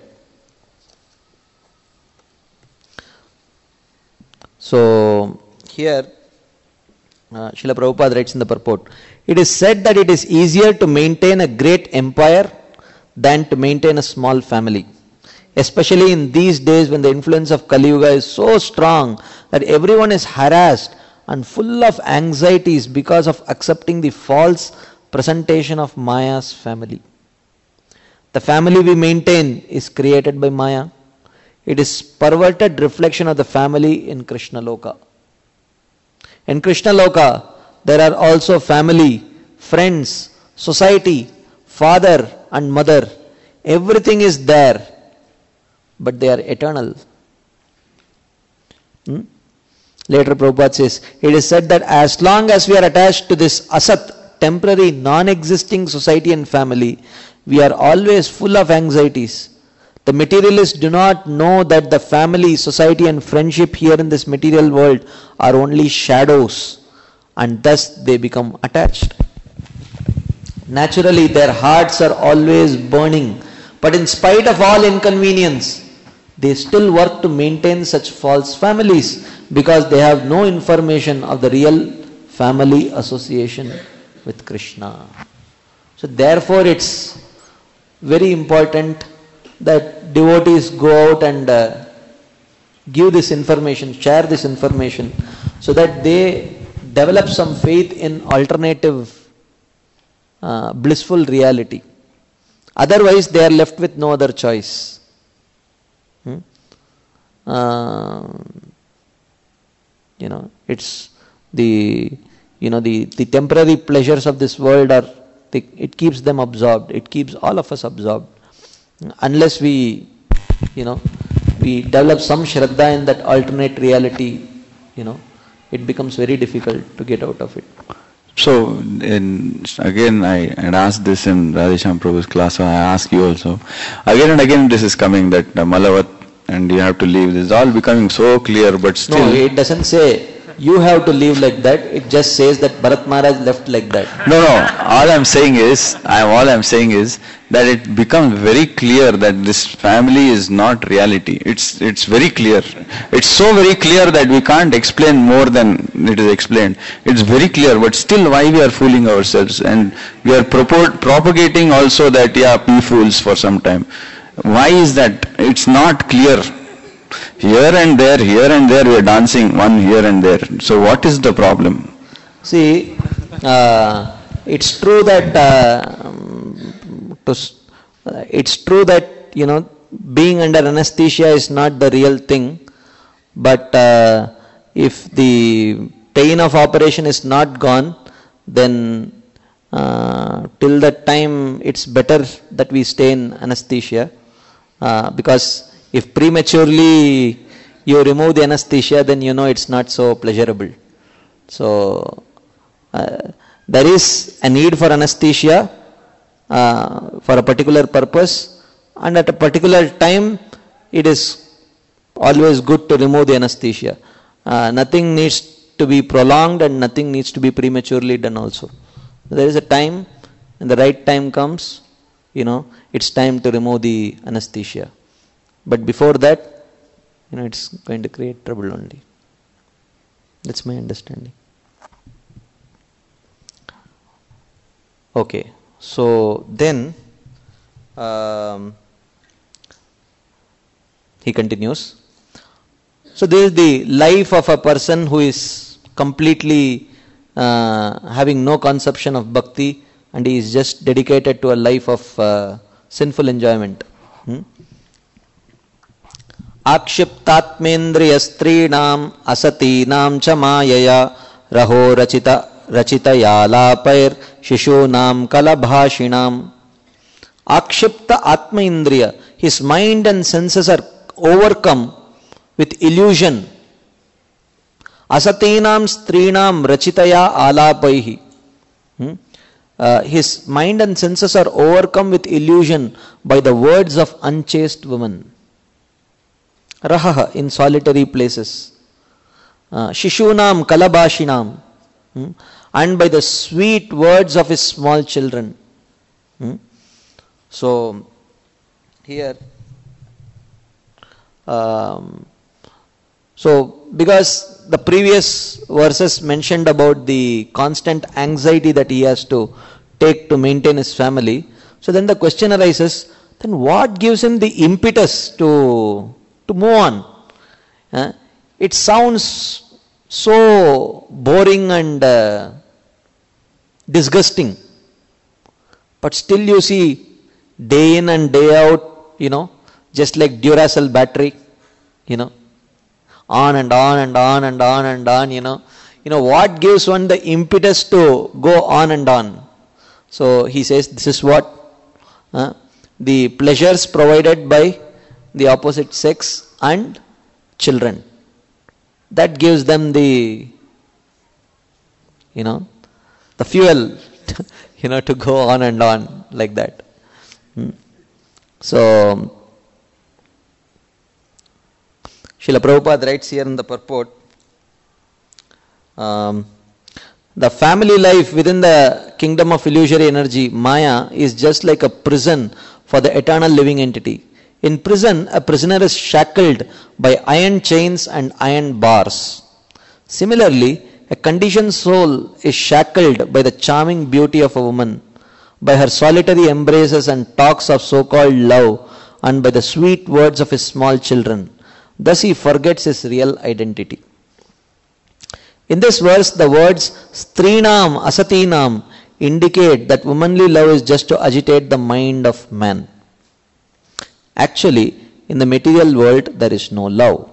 So here, uh, Srila Prabhupada writes in the purport, it is said that it is easier to maintain a great empire than to maintain a small family. Especially in these days when the influence of Kali Yuga is so strong that everyone is harassed and full of anxieties because of accepting the false presentation of Maya's family. The family we maintain is created by Maya. It is perverted reflection of the family in Krishna Loka. In Krishna Loka, there are also family, friends, society, father and mother. Everything is there, but they are eternal. Hmm? Later Prabhupada says, it is said that as long as we are attached to this asat, temporary, non-existing society and family, we are always full of anxieties. The materialists do not know that the family, society and friendship here in this material world are only shadows, and thus they become attached. Naturally, their hearts are always burning, but in spite of all inconvenience, they still work to maintain such false families because they have no information of the real family association with Krishna. So therefore it's very important that devotees go out and uh, give this information, share this information, so that they develop some faith in alternative uh, blissful reality. Otherwise they are left with no other choice. Hmm? Uh, you know, it's the, you know, the, the temporary pleasures of this world are, they, it keeps them absorbed. It keeps all of us absorbed. Unless we, you know, we develop some shraddha in that alternate reality, you know, it becomes very difficult to get out of it. So, in, again, I had asked this in Radheshyam Prabhu's class, so I ask you also. Again and again this is coming, that uh, Malavat and you have to leave. This is all becoming so clear, but still... No, it doesn't say you have to live like that. It just says that Bharat Maharaj left like that. No, no. All I'm saying is, I am all I'm saying is that it becomes very clear that this family is not reality. It's it's very clear. It's so very clear that we can't explain more than it is explained. It's very clear, but still, why we are fooling ourselves, and we are propor- propagating also that yeah, be fools for some time. Why is that? It's not clear. Here and there, here and there, we are dancing one here and there. So what is the problem? See, uh, it's true that uh, um, to, uh, it's true that you know being under anesthesia is not the real thing. But uh, if the pain of operation is not gone, then uh, till that time it's better that we stay in anesthesia, uh, because if prematurely you remove the anesthesia, then you know it's not so pleasurable. So uh, there is a need for anesthesia uh, for a particular purpose, and at a particular time it is always good to remove the anesthesia. Uh, nothing needs to be prolonged and nothing needs to be prematurely done also. There is a time, and the right time comes, you know, it's time to remove the anesthesia. But before that, you know, it's going to create trouble only. That's my understanding. Okay, so then um, he continues. So this is the life of a person who is completely uh, having no conception of bhakti, and he is just dedicated to a life of uh, sinful enjoyment. Hmm? Akshiptatmendriyastrinam asatinam cha mayaya raho rachita rachitayalapair shishunam kalabhashinam. Akshipta atma indriya, his mind and senses are overcome with illusion. Asatinam strinam rachitaya alapaihi. Hmm? Uh, his mind and senses are overcome with illusion by the words of unchaste women. Rahaha, in solitary places. Uh, Shishunam kalabashinam. Hmm? And by the sweet words of his small children. Hmm? So, here, um, so because the previous verses mentioned about the constant anxiety that he has to take to maintain his family, so then the question arises, then what gives him the impetus to to move on? Uh, it sounds so boring and uh, disgusting, but still you see day in and day out, you know, just like Duracell battery, you know, on and on and on and on and on, you know. You know, what gives one the impetus to go on and on? So he says, this is what? Uh, the pleasures provided by the opposite sex and children. That gives them the, you know, the fuel, you know, to go on and on like that. Hmm. So, Srila Prabhupada writes here in the purport, um, the family life within the kingdom of illusory energy, Maya, is just like a prison for the eternal living entity. In prison, a prisoner is shackled by iron chains and iron bars. Similarly, a conditioned soul is shackled by the charming beauty of a woman, by her solitary embraces and talks of so-called love, and by the sweet words of his small children. Thus he forgets his real identity. In this verse, the words strinam, asatinam indicate that womanly love is just to agitate the mind of man. Actually, in the material world, there is no love.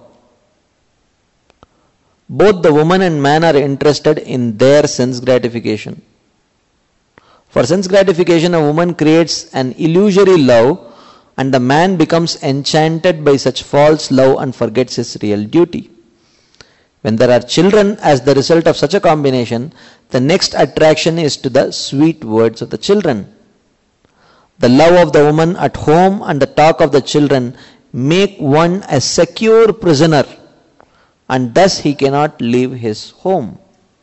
Both the woman and man are interested in their sense gratification. For sense gratification, a woman creates an illusory love, and the man becomes enchanted by such false love and forgets his real duty. When there are children as the result of such a combination, the next attraction is to the sweet words of the children. The love of the woman at home and the talk of the children make one a secure prisoner and thus he cannot leave his home.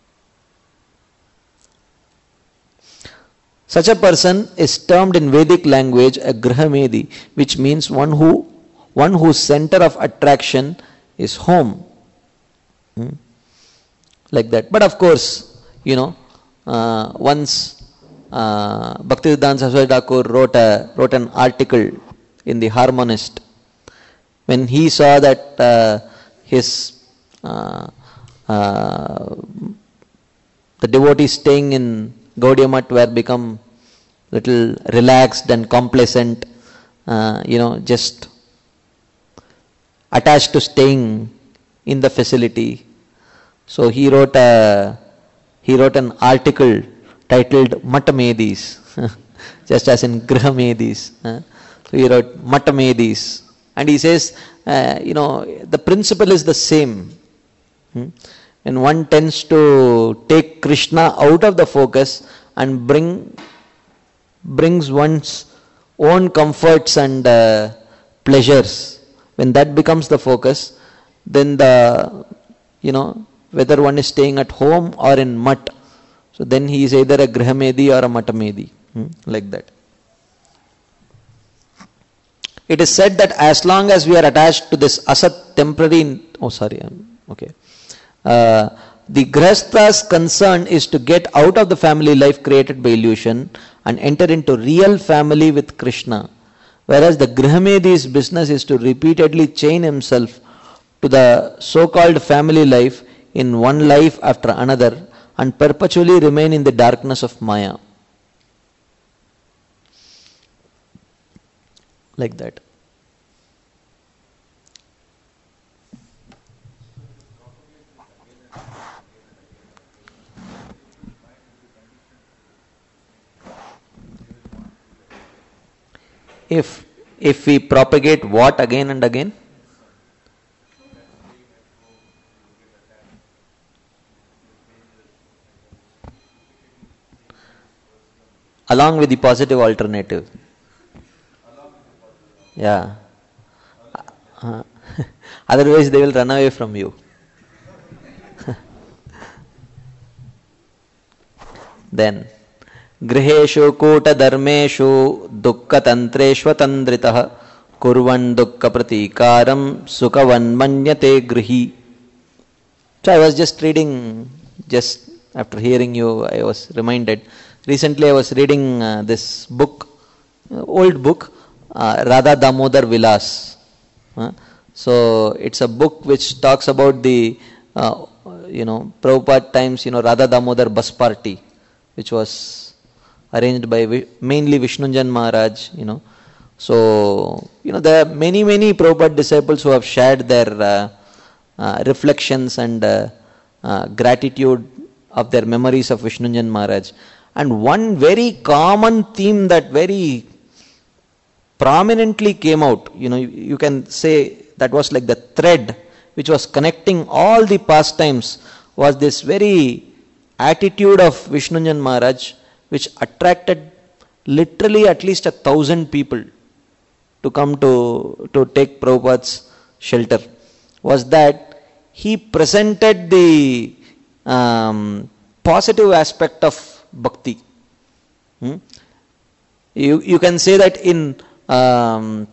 Such a person is termed in Vedic language a Grihamedi, which means one who one whose center of attraction is home. Hmm? Like that. But of course, you know, uh, once uh, Bhaktisiddhanta Saraswati Thakur wrote, a, wrote an article in the Harmonist when he saw that uh, his uh, uh, the devotees staying in Gaudiya Math were become little relaxed and complacent, uh, you know, just attached to staying in the facility. So he wrote a he wrote an article titled Matamedis, just as in Grihamedis. Uh, so he wrote Matamedis, and he says, uh, you know, the principle is the same. Hmm? And one tends to take Krishna out of the focus and bring brings one's own comforts and uh, pleasures. When that becomes the focus, then the, you know, whether one is staying at home or in Mat, so then he is either a Grihamedi or a Matamedi, hmm? like that. It is said that as long as we are attached to this asat temporary, oh sorry, I'm, okay. Uh, the Grihastha's concern is to get out of the family life created by illusion and enter into real family with Krishna. Whereas the Grihamedi's business is to repeatedly chain himself to the so-called family life in one life after another and perpetually remain in the darkness of Maya. Like that. If if we propagate what again and again? Along with the positive alternative. Yeah. Uh, otherwise they will run away from you. Then Griheshu Kota Dharmeshu Dukkha Tantreshva Tandritah Kurvan Dukkha Pratikaram Sukhavan Manyate Grihi. So I was just reading, just after hearing you, I was reminded. Recently I was reading uh, this book, uh, old book, uh, Radha Damodar Vilas. Uh, so it's a book which talks about the, uh, you know, Prabhupada times, you know, Radha Damodar bus party, which was arranged by mainly Vishnunjan Maharaj, you know. So, you know, there are many, many Prabhupada disciples who have shared their uh, uh, reflections and uh, uh, gratitude of their memories of Vishnunjan Maharaj. And one very common theme that very prominently came out, you know, you, you can say that was like the thread which was connecting all the pastimes, was this very attitude of Vishnunjan Maharaj, which attracted literally at least a thousand people to come to, to take Prabhupada's shelter, was that he presented the um, positive aspect of bhakti. Hmm? You, you can say that in um,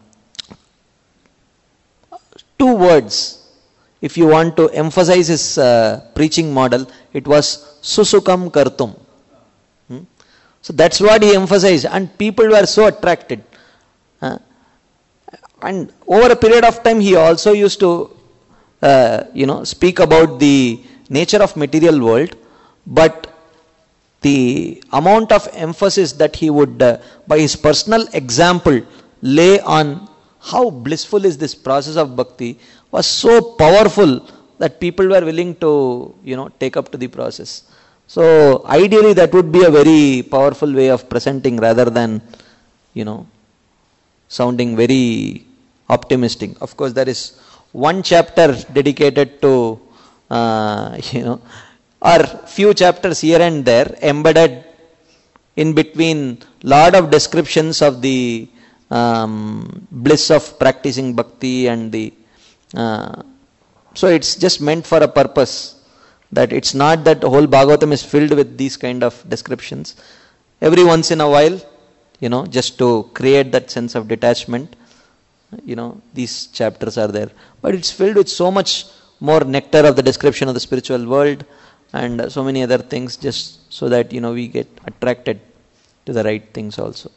two words, if you want to emphasize his uh, preaching model, it was Susukam Kartum. Hmm? So that's what he emphasized, and people were so attracted. Uh, and over a period of time, he also used to, uh, you know, speak about the nature of material world, but the amount of emphasis that he would, uh, by his personal example, lay on how blissful is this process of bhakti was so powerful that people were willing to, you know, take up to the process. So ideally that would be a very powerful way of presenting rather than, you know, sounding very optimistic. Of course, there is one chapter dedicated to, uh, you know, or few chapters here and there embedded in between lot of descriptions of the um, bliss of practicing bhakti and the uh, So it's just meant for a purpose. That it's not that whole Bhagavatam is filled with these kind of descriptions. Every once in a while, you know, just to create that sense of detachment, you know, these chapters are there. But it's filled with so much more nectar of the description of the spiritual world and so many other things, just so that, you know, we get attracted to the right things also.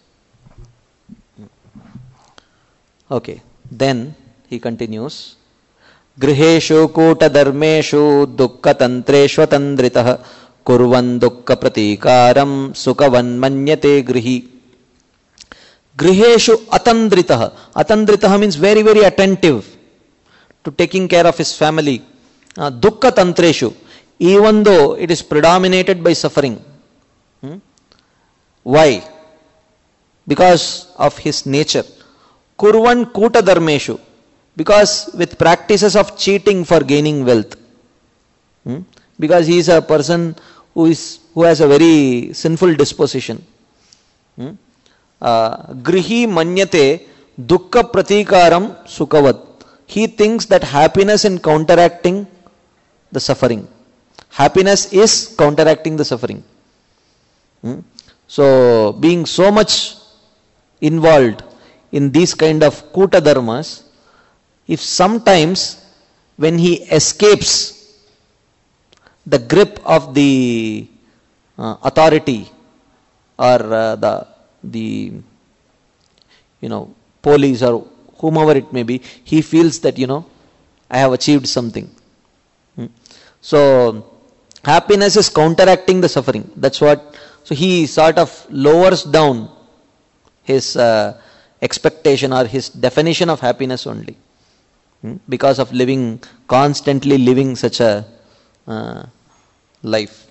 Okay, then he continues. Griheshu kuta dharmeshu dukkha tantreshvatandritah kurvan dukkha pratikaram sukavan manyate grihi. Griheshu atandritah. Atandritah means very, very attentive to taking care of his family. Uh, dukkha tantreshu. Even though it is predominated by suffering. Hmm? Why? Because of his nature. Kurvan kuta dharmeshu. Because with practices of cheating for gaining wealth. Hmm? Because he is a person who is who has a very sinful disposition. Hmm? Uh, grihi manyate dukkha pratikaram sukavat. He thinks that happiness in counteracting the suffering. Happiness is counteracting the suffering. Hmm? So, being so much involved in these kind of kuta dharmas, if sometimes when he escapes the grip of the uh, authority or uh, the the you know police or whomever it may be, he feels that, you know, I have achieved something. Hmm. So happiness is counteracting the suffering. That's what. So he sort of lowers down his uh, expectation or his definition of happiness only. Hmm? Because of living, constantly living such a uh, life.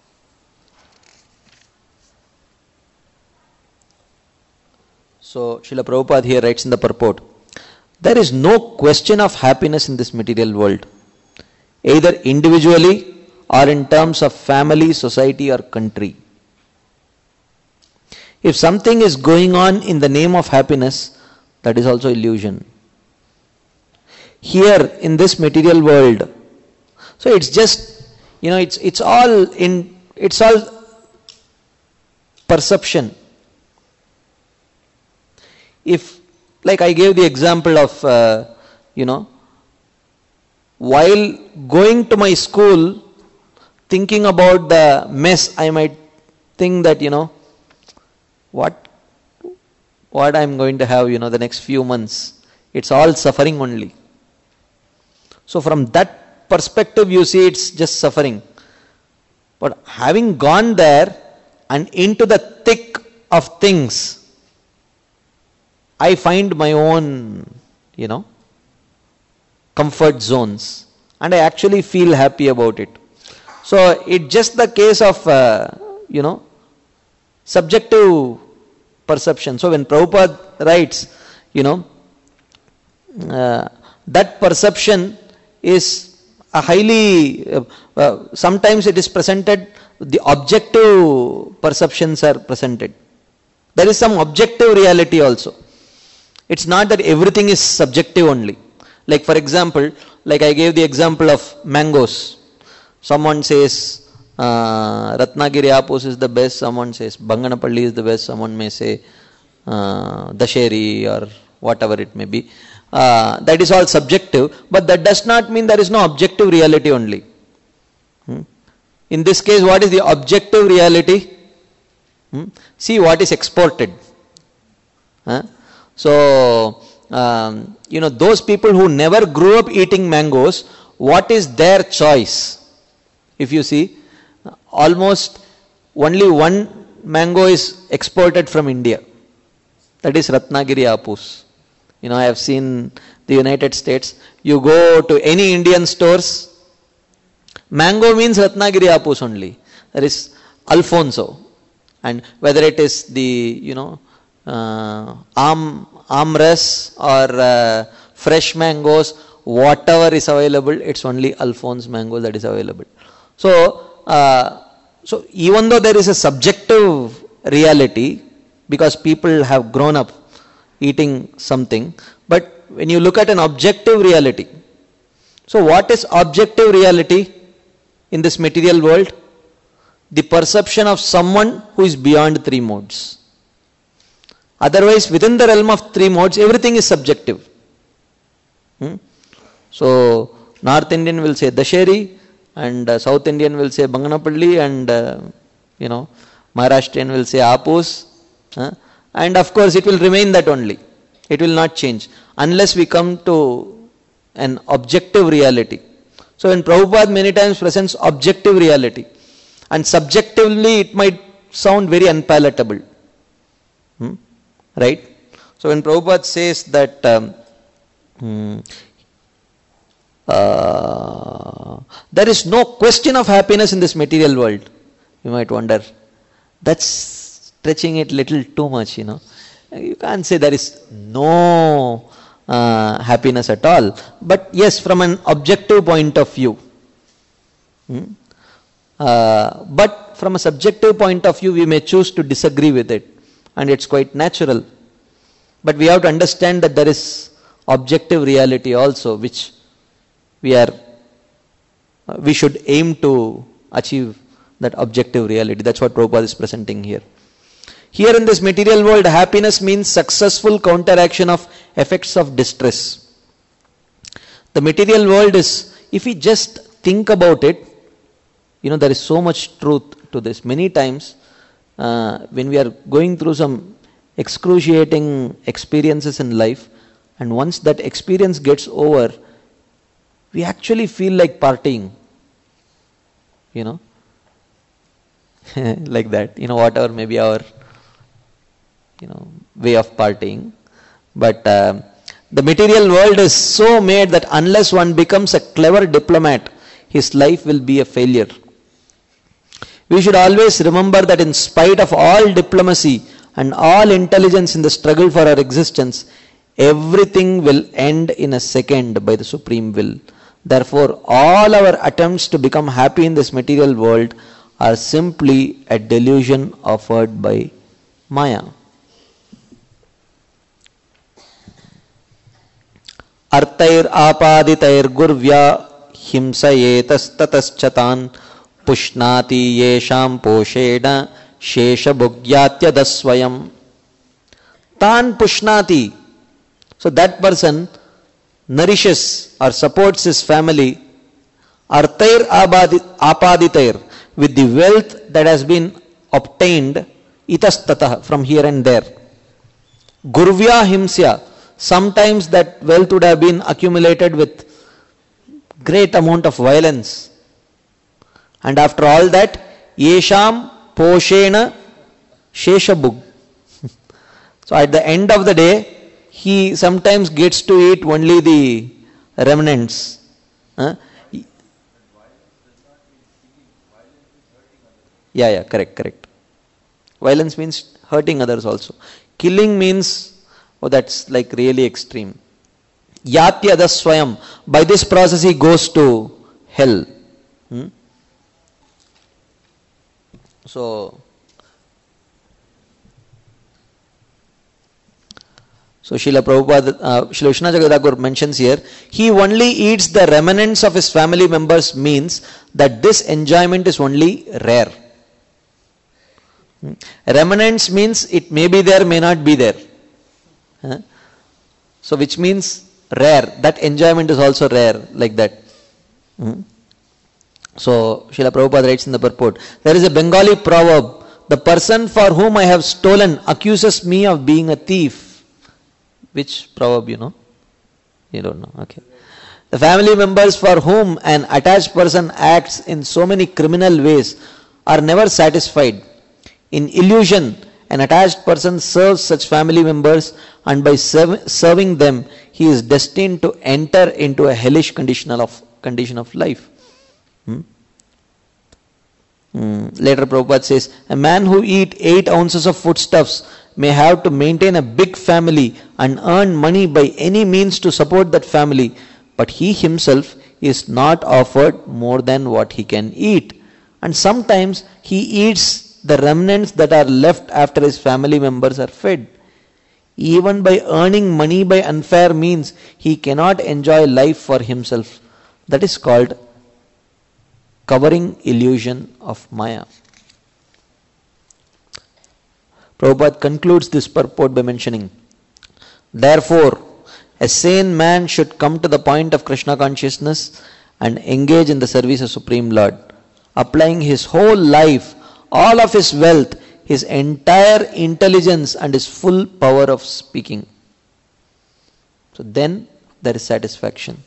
So Srila Prabhupada here writes in the purport, there is no question of happiness in this material world, either individually or in terms of family, society or country. If something is going on in the name of happiness, that is also illusion. Here in this material world, so it's just, you know, it's it's all in it's all perception. If, like I gave the example of, uh, you know, while going to my school, thinking about the mess, I might think that, you know, what what I'm going to have, you know, the next few months. It's all suffering only. So from that perspective, you see it's just suffering. But having gone there and into the thick of things, I find my own, you know, comfort zones. And I actually feel happy about it. So it's just the case of, uh, you know, subjective perception. So when Prabhupada writes, you know, uh, that perception is a highly, uh, uh, sometimes it is presented, the objective perceptions are presented. There is some objective reality also. It's not that everything is subjective only. Like for example, like I gave the example of mangoes. Someone says uh, Ratnagiri Apus is the best, someone says Banganapalli is the best, someone may say uh, Dasheri or whatever it may be. Uh, that is all subjective, but that does not mean there is no objective reality only. Hmm? In this case, what is the objective reality? Hmm? See what is exported. Huh? So, um, you know, those people who never grew up eating mangoes, what is their choice? If you see, almost only one mango is exported from India. That is Ratnagiri Apus. You know, I have seen the United States. You go to any Indian stores, mango means Ratnagiri Apus only. There is Alfonso. And whether it is the, you know, uh, am, amras or uh, fresh mangoes, whatever is available, it's only Alphonse mango that is available. So, uh, so even though there is a subjective reality, because people have grown up eating something, but when you look at an objective reality, So what is objective reality in this material world? The perception of someone who is beyond three modes. Otherwise, within the realm of three modes, everything is subjective. Hmm? So, North Indian will say Dasheri, and uh, South Indian will say Banganapalli, and uh, you know, Maharashtrian will say Apus. Huh? And of course, it will remain that only. It will not change unless we come to an objective reality. So, when Prabhupada many times presents objective reality, and subjectively it might sound very unpalatable. Hmm? Right? So, when Prabhupada says that um, hmm, uh, there is no question of happiness in this material world, you might wonder, that's stretching it little too much, you know. You can't say there is no uh, happiness at all. But yes, from an objective point of view. Hmm? Uh, but from a subjective point of view, we may choose to disagree with it. And it's quite natural. But we have to understand that there is objective reality also, which we are, uh, we should aim to achieve that objective reality. That's what Prabhupada is presenting here. Here in this material world, happiness means successful counteraction of effects of distress. The material world is, if we just think about it, you know, there is so much truth to this. Many times, uh, when we are going through some excruciating experiences in life, and once that experience gets over, we actually feel like partying. You know, like that. You know, whatever maybe our, you know, way of partying. But uh, the material world is so made that unless one becomes a clever diplomat, his life will be a failure. We should always remember that in spite of all diplomacy and all intelligence in the struggle for our existence, everything will end in a second by the supreme will. Therefore, all our attempts to become happy in this material world are simply a delusion offered by Maya. Artair apaditair gurvya himsayetas pushnati yesham poshena shesha bhugyatya dasvayam. Tan pushnati. So that person nourishes or supports his family. Artair apaditair, with the wealth that has been obtained itastatah, from here and there. Gurvya himsya, sometimes that wealth would have been accumulated with great amount of violence. And after all that, yesham poshena sheshabhug. So at the end of the day, he sometimes gets to eat only the remnants. Huh? Yeah, yeah, correct, correct. Violence means hurting others also. Killing means, oh, that's like really extreme. Yatya dasvayam. By this process he goes to hell. Hmm? So, so Srila Prabhupada, uh, Srila Vishwanath Chakravarti mentions here, he only eats the remnants of his family members, means that this enjoyment is only rare. Hmm? Remnants means it may be there, may not be there. Huh? So which means rare. That enjoyment is also rare, like that. Hmm? So Srila Prabhupada writes in the purport, there is a Bengali proverb, the person for whom I have stolen accuses me of being a thief. Which proverb you know? You don't know, okay. The family members for whom an attached person acts in so many criminal ways are never satisfied. In illusion, an attached person serves such family members, and by serv- serving them, he is destined to enter into a hellish condition of, condition of life. Hmm? Hmm. Later Prabhupada says, a man who eats eight ounces of foodstuffs may have to maintain a big family and earn money by any means to support that family, but he himself is not offered more than what he can eat. And sometimes he eats the remnants that are left after his family members are fed. Even by earning money by unfair means, he cannot enjoy life for himself. That is called covering illusion of Maya. Prabhupada concludes this purport by mentioning, therefore, a sane man should come to the point of Krishna consciousness and engage in the service of Supreme Lord, applying his whole life, all of his wealth, his entire intelligence and his full power of speaking. So then there is satisfaction.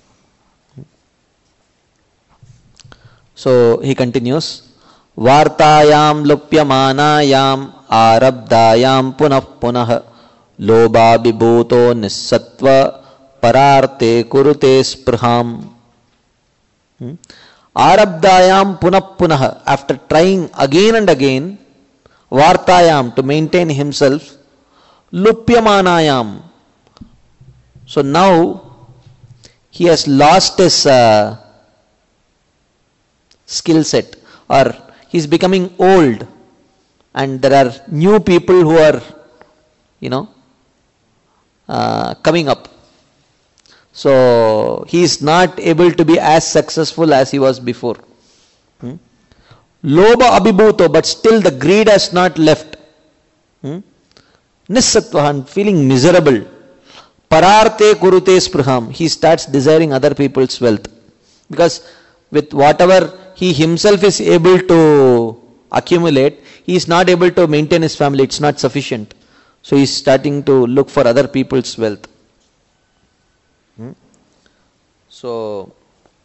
So he continues, Vartayam lupyamanayam arabdayam punah punah loba vibhuto nissatva pararte kurute spraham. Hmm? Arabdayam punah punah, after trying again and again, Vartayam, to maintain himself, lupyamanayam. So now he has lost his uh, skill set, or he is becoming old, and there are new people who are, you know, uh, coming up. So he is not able to be as successful as he was before. Hmm? Loba abhibhuto, but still the greed has not left. Hmm? Nissatvahan, feeling miserable. Pararte kurute spraham, he starts desiring other people's wealth. Because with whatever he himself is able to accumulate, he is not able to maintain his family, it's not sufficient. So he is starting to look for other people's wealth. Hmm? So,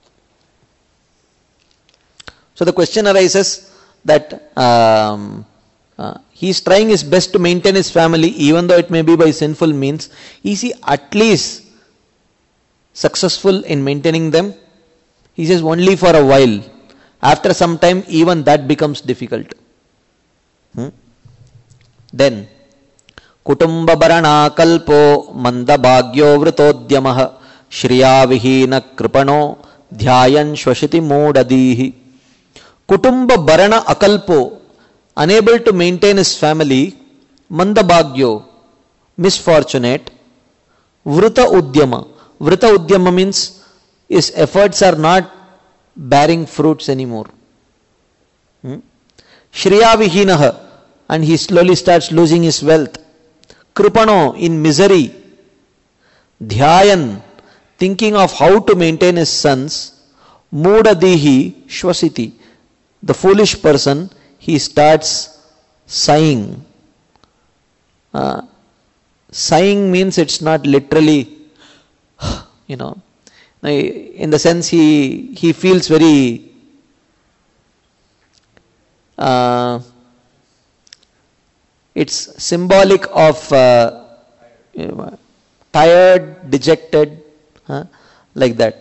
so the question arises that um, uh, he is trying his best to maintain his family, even though it may be by sinful means. Is he at least successful in maintaining them? He says only for a while. After some time, even that becomes difficult. Hmm? Then, Kutumba Barana Kalpo Manda Bhagyo Vritodhyamaha Shriya Vihina Kripano Dhyayan Shvashiti Modadihi. Kutumba Barana Akalpo, unable to maintain his family, Manda Bhagyo, misfortunate, Vrita Udyama. Vrita Udyama means his efforts are not bearing fruits anymore. Hmm? Shriya Vihinaha, and he slowly starts losing his wealth. Kripano, in misery. Dhyayan, thinking of how to maintain his sons. Mudadihi Shvasiti, the foolish person, he starts sighing. Uh, sighing means it's not literally, you know, in the sense he he feels very uh, it's symbolic of uh, tired, dejected, huh? Like that.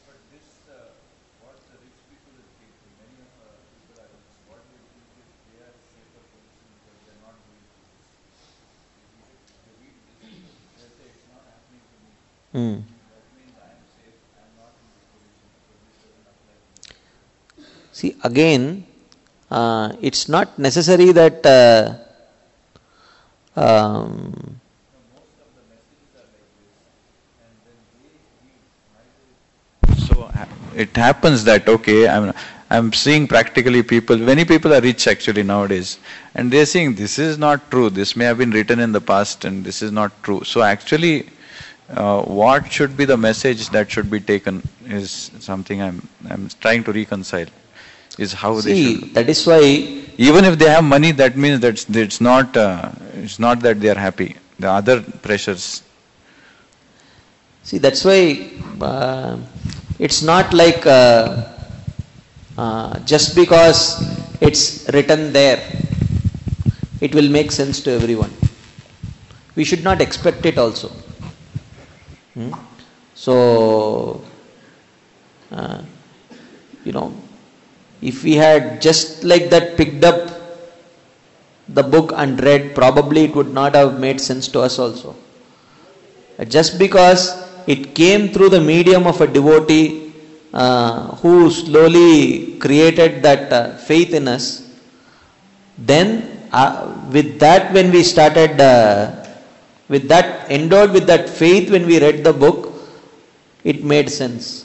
Hmm. See, again, uh, it's not necessary that uh, um, so it happens that, okay, I'm I'm seeing practically people, many people are rich actually nowadays, and they're saying this is not true, this may have been written in the past and this is not true. So actually, uh, what should be the message that should be taken is something I'm I'm trying to reconcile. Is how see, they should. That is why, even if they have money, that means that it's not uh, it's not that they are happy. The other pressures. See, that's why uh, it's not like uh, uh, just because it's written there, it will make sense to everyone. We should not expect it also. Hmm? So, uh, you know, if we had just like that picked up the book and read, probably it would not have made sense to us also. Just because it came through the medium of a devotee uh, who slowly created that uh, faith in us, then uh, with that when we started, uh, with that, endowed with that faith when we read the book, it made sense.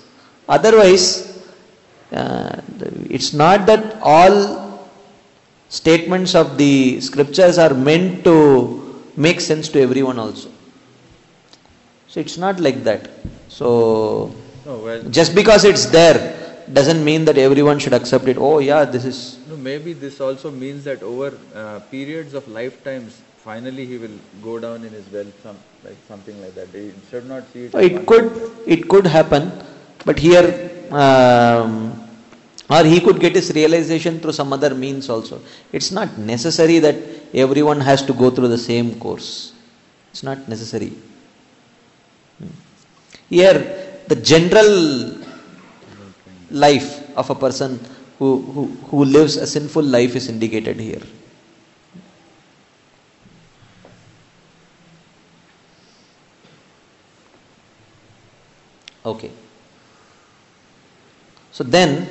Otherwise, uh, it's not that all statements of the scriptures are meant to make sense to everyone also. So it's not like that. So No, well, just because it's there doesn't mean that everyone should accept it. Oh yeah, this is. no, maybe this also means that over uh, periods of lifetimes, finally he will go down in his wealth, some, like something like that. He should not see it. as It one- could, it could happen, but here, um, or he could get his realization through some other means also. It's not necessary that everyone has to go through the same course. It's not necessary. Here, the general life of a person who, who, who lives a sinful life is indicated here. Okay. So then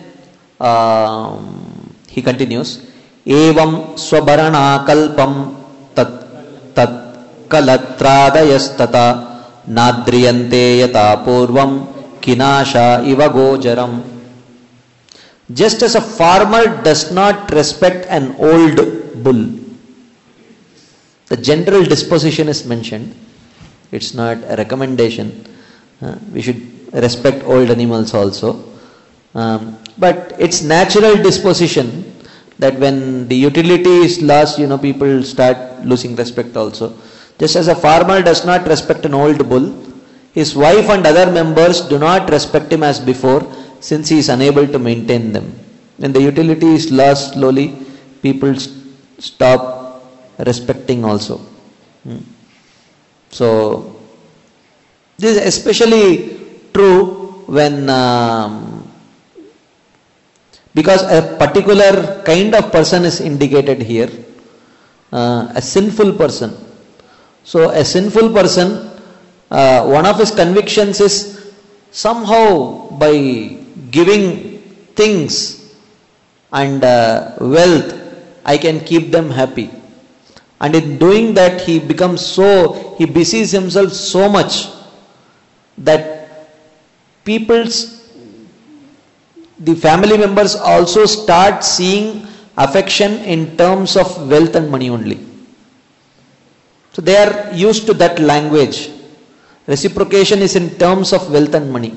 um, he continues, Evam swabarana kalpam tat tat kalatradayastata nadriyante yata purvam kinasha iva gojaram. Just as a farmer does not respect an old bull, the general disposition is mentioned. It's not a recommendation. Uh, we should respect old animals also. Um, but it's natural disposition that when the utility is lost, you know, people start losing respect also. Just as a farmer does not respect an old bull, his wife and other members do not respect him as before, since he is unable to maintain them. When the utility is lost slowly, people st- stop respecting also. Hmm. So, this is especially true when, um, because a particular kind of person is indicated here, uh, a sinful person. So, a sinful person, uh, one of his convictions is somehow by giving things and uh, wealth, I can keep them happy. And in doing that, he becomes so, he busies himself so much that people's, the family members also start seeing affection in terms of wealth and money only. So they are used to that language. Reciprocation is in terms of wealth and money.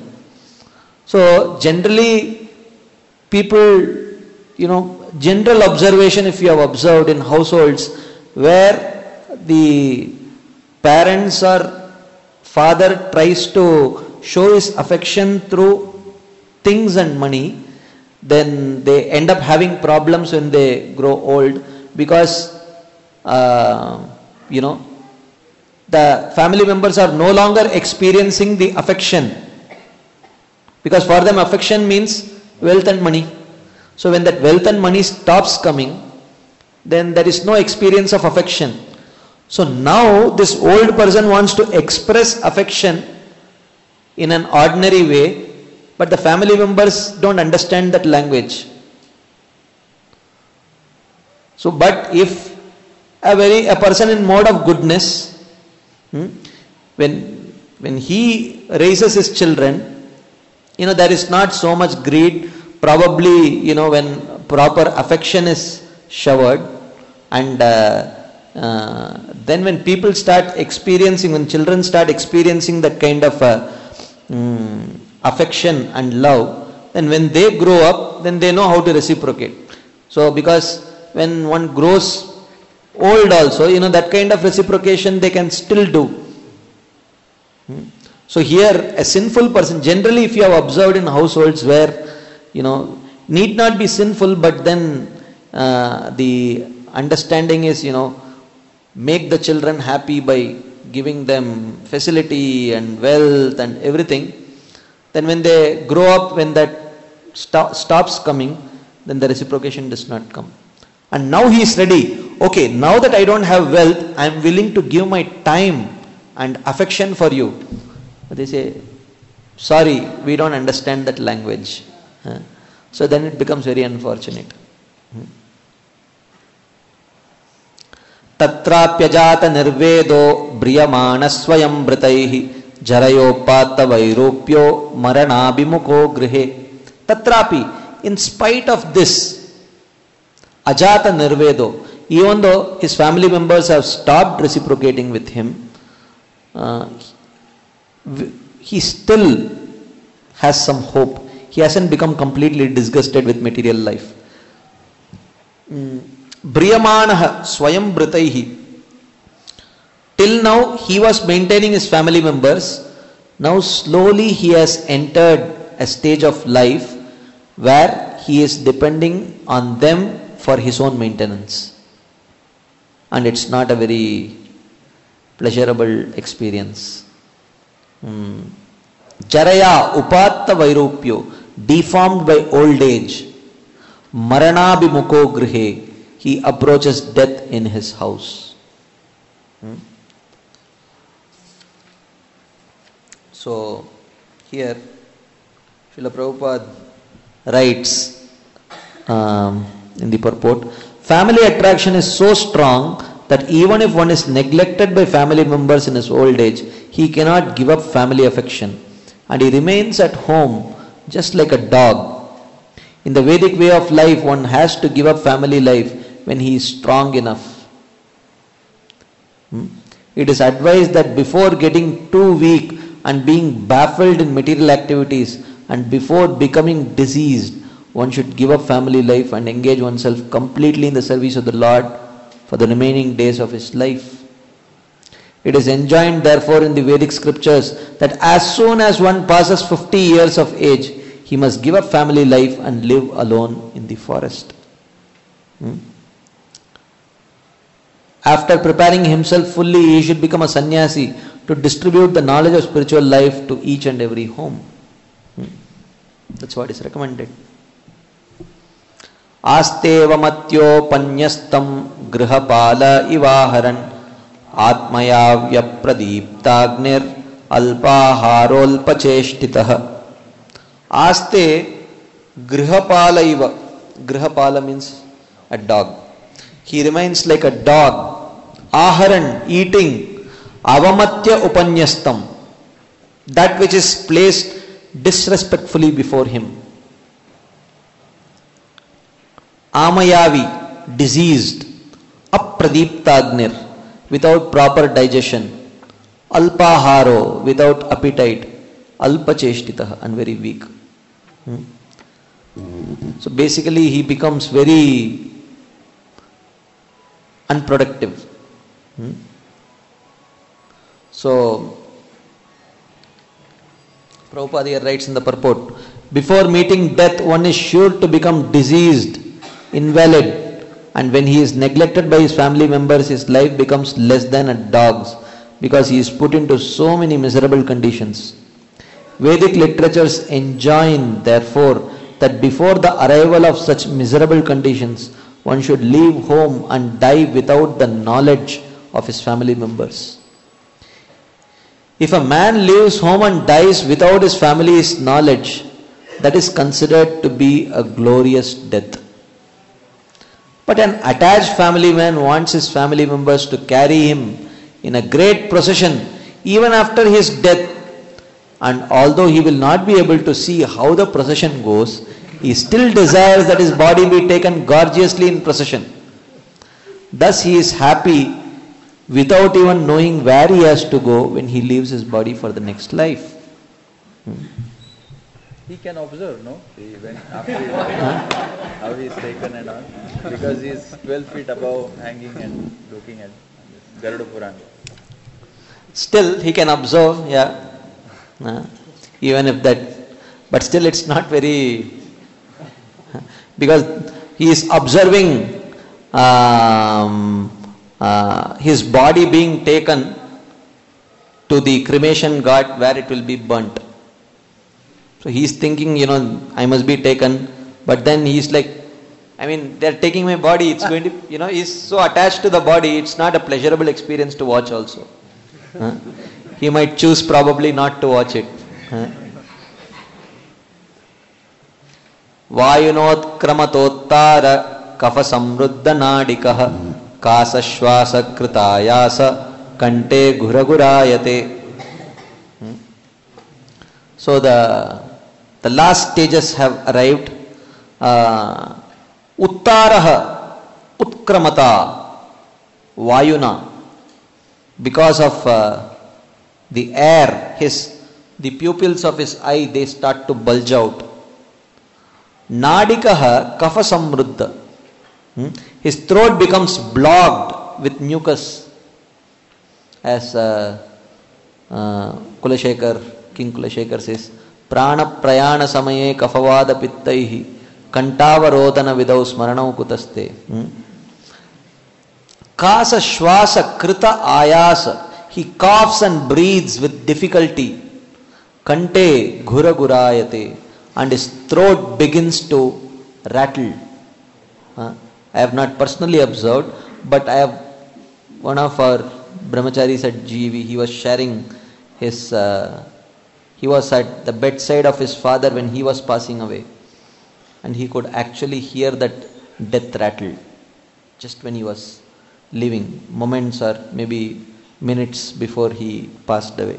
So generally people, you know, general observation, if you have observed in households where the parents or father tries to show his affection through things and money, then they end up having problems when they grow old, because uh, you know, the family members are no longer experiencing the affection, because for them affection means wealth and money. So when that wealth and money stops coming, then there is no experience of affection. So now this old person wants to express affection in an ordinary way, but the family members don't understand that language. So, but if a very a person in mode of goodness, hmm, when when he raises his children, you know, there is not so much greed. Probably, you know, when proper affection is showered, and uh, uh, then when people start experiencing, when children start experiencing that kind of uh, um, affection and love, then when they grow up, then they know how to reciprocate. So because when one grows old also, you know, that kind of reciprocation they can still do. Hmm. So here a sinful person, generally if you have observed in households where, you know, need not be sinful, but then uh, the understanding is, you know, make the children happy by giving them facility and wealth and everything. Then when they grow up, when that sto- stops coming, then the reciprocation does not come. And now he is ready. Okay, now that I don't have wealth, I am willing to give my time and affection for you. But they say, sorry, we don't understand that language. Huh? So then it becomes very unfortunate. Tatrapyajata nirvedo briyamana swayam britaihi Jarayopatta Vairopyo Maranabhimuko Grihe. Tatrapi, in spite of this, Ajata Nirvedo, even though his family members have stopped reciprocating with him, uh, he still has some hope. He hasn't become completely disgusted with material life. Briyamanaha Swayam Britaihi. Till now he was maintaining his family members. Now slowly he has entered a stage of life where he is depending on them for his own maintenance. And it's not a very pleasurable experience. Hmm. Jaraya Upatta Vairopyo, deformed by old age. Maranabhimuko Grihe, he approaches death in his house. Hmm. So, here, Srila Prabhupada writes um, in the purport, family attraction is so strong that even if one is neglected by family members in his old age, he cannot give up family affection and he remains at home just like a dog. In the Vedic way of life, one has to give up family life when he is strong enough. Hmm? It is advised that before getting too weak and being baffled in material activities and before becoming diseased, one should give up family life and engage oneself completely in the service of the Lord for the remaining days of his life. It is enjoined therefore in the Vedic scriptures that as soon as one passes fifty years of age, he must give up family life and live alone in the forest. Hmm? After preparing himself fully, he should become a sannyasi to distribute the knowledge of spiritual life to each and every home. Hmm? That's what is recommended. Asteva matyo panyastam grihapala ivaharan atmayavya pradiptagnir alpaharolpacheshtitah. Aste grihapala iva. Grihapala means a dog. He remains like a dog. Aharan, eating. Avamatya upanyastam. That which is placed disrespectfully before him. Amayavi, diseased. Apradiptagnir, without proper digestion. Alpaharo, without appetite. Alpacheshtitah, and very weak. Hmm? So basically he becomes very unproductive. Hmm? So Prabhupada here writes in the purport, before meeting death one is sure to become diseased, invalid, and when he is neglected by his family members, his life becomes less than a dog's because he is put into so many miserable conditions. Vedic literatures enjoin therefore that before the arrival of such miserable conditions, one should leave home and die without the knowledge of his family members. If a man leaves home and dies without his family's knowledge, that is considered to be a glorious death. But an attached family man wants his family members to carry him in a great procession even after his death, and although he will not be able to see how the procession goes, he still desires that his body be taken gorgeously in procession. Thus he is happy without even knowing where he has to go when he leaves his body for the next life. Hmm. He can observe, no? He, when, after he dies, how he is taken and all. Because he is twelve feet above, hanging and looking at Garuda Purana. Still, he can observe, yeah. Uh, even if that, but still it's not very, because he is observing um, uh, his body being taken to the cremation ghat where it will be burnt. So he is thinking, you know, I must be taken, but then he is like, I mean, they are taking my body, it's going to, you know, he is so attached to the body, it's not a pleasurable experience to watch also. Uh, he might choose probably not to watch it. Uh. Vayunot kramatottara kafa samruddha nadikah kasashvasa kritayasa kante ghuragurayate. So the, the last stages have arrived. Uh, Uttaraha Utkramata Vayuna. Because of uh, the air, his the pupils of his eye, they start to bulge out. Nadikaha Kafa Samruddha. Hmm? His throat becomes blocked with mucus. As uh, uh, Kulashekar, King Kulashekar says, Prana Prayana Samaye Kafavada Pittaihi Kantavarodana Vidau Smaranau Kutaste. Hmm? Kasa Shwasa Krita Ayasa. He coughs and breathes with difficulty. Kante Ghura Gurayate. And his throat begins to rattle. Uh, I have not personally observed, but I have, one of our brahmacharis at G E V, he was sharing his, uh, he was at the bedside of his father when he was passing away. And he could actually hear that death rattle just when he was leaving, moments or maybe minutes before he passed away.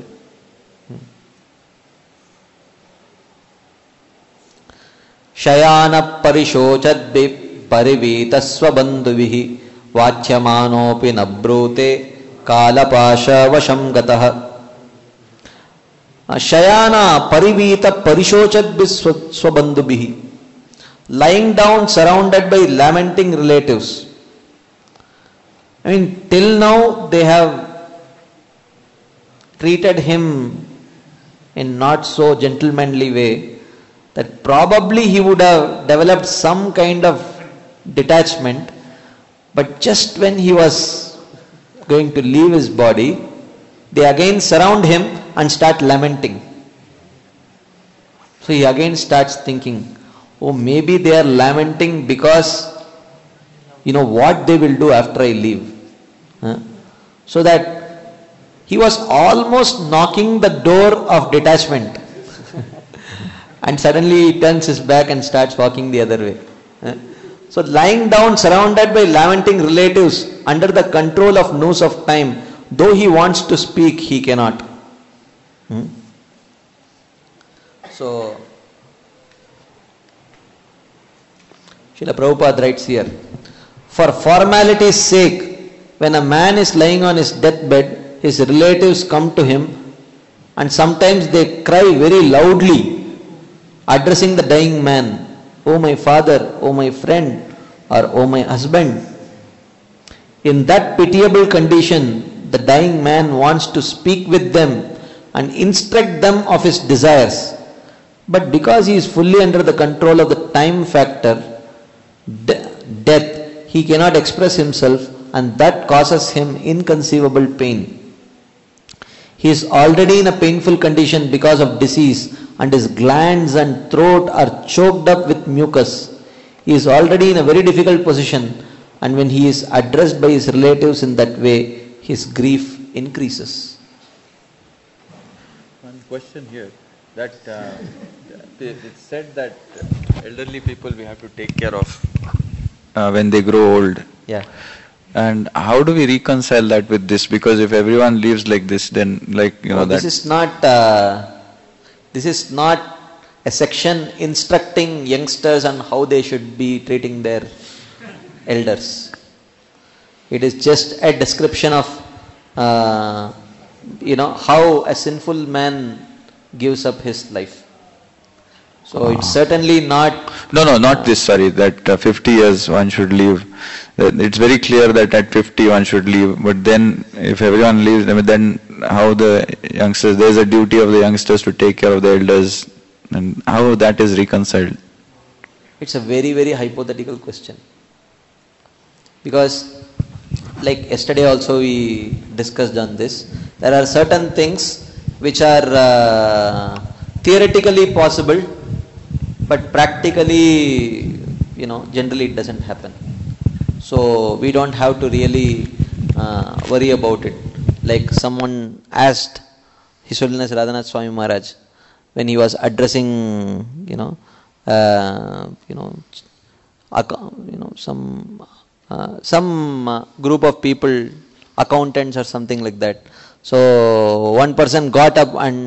Shayana Parishochatbi Parivitasva Bandhuvihi Vachyamanopi Nabrute Kalapasha Vasham Gataha. Shayana Parivita Parishochatbi Swabandhubihi. Lying down surrounded by lamenting relatives. I mean, till now they have treated him in not so gentlemanly way, that probably he would have developed some kind of detachment, but just when he was going to leave his body, they again surround him and start lamenting. So he again starts thinking, oh, maybe they are lamenting because you know what they will do after I leave. Huh? So that he was almost knocking the door of detachment. And suddenly he turns his back and starts walking the other way. Huh? So lying down surrounded by lamenting relatives under the control of noose of time, though he wants to speak, he cannot. Hmm? So Srila Prabhupada writes here, for formality's sake, when a man is lying on his deathbed, his relatives come to him and sometimes they cry very loudly, addressing the dying man, "Oh my father, oh my friend, or oh my husband." In that pitiable condition, the dying man wants to speak with them and instruct them of his desires. But because he is fully under the control of the time factor, de- death, he cannot express himself, and that causes him inconceivable pain. He is already in a painful condition because of disease, and his glands and throat are choked up with mucus. He is already in a very difficult position, and when he is addressed by his relatives in that way, his grief increases. One question here, that uh, it's said that elderly people we have to take care of uh, when they grow old. Yeah. And how do we reconcile that with this? Because if everyone lives like this, then like you know no, that. This is not. Uh, this is not a section instructing youngsters on how they should be treating their elders. It is just a description of, uh, you know, how a sinful man gives up his life. So it's certainly not... No, no, not this, sorry, that uh, fifty years one should leave. It's very clear that at fifty one should leave, but then if everyone leaves, then how the youngsters, there's a duty of the youngsters to take care of the elders, and how that is reconciled? It's a very, very hypothetical question. Because, like yesterday also we discussed on this, there are certain things which are uh, theoretically possible, but practically, you know, generally it doesn't happen. So we don't have to really uh, worry about it. Like someone asked His Holiness Radhanath Swami Maharaj when he was addressing, you know, uh, you know, you know, some uh, some uh, group of people, accountants or something like that. So one person got up and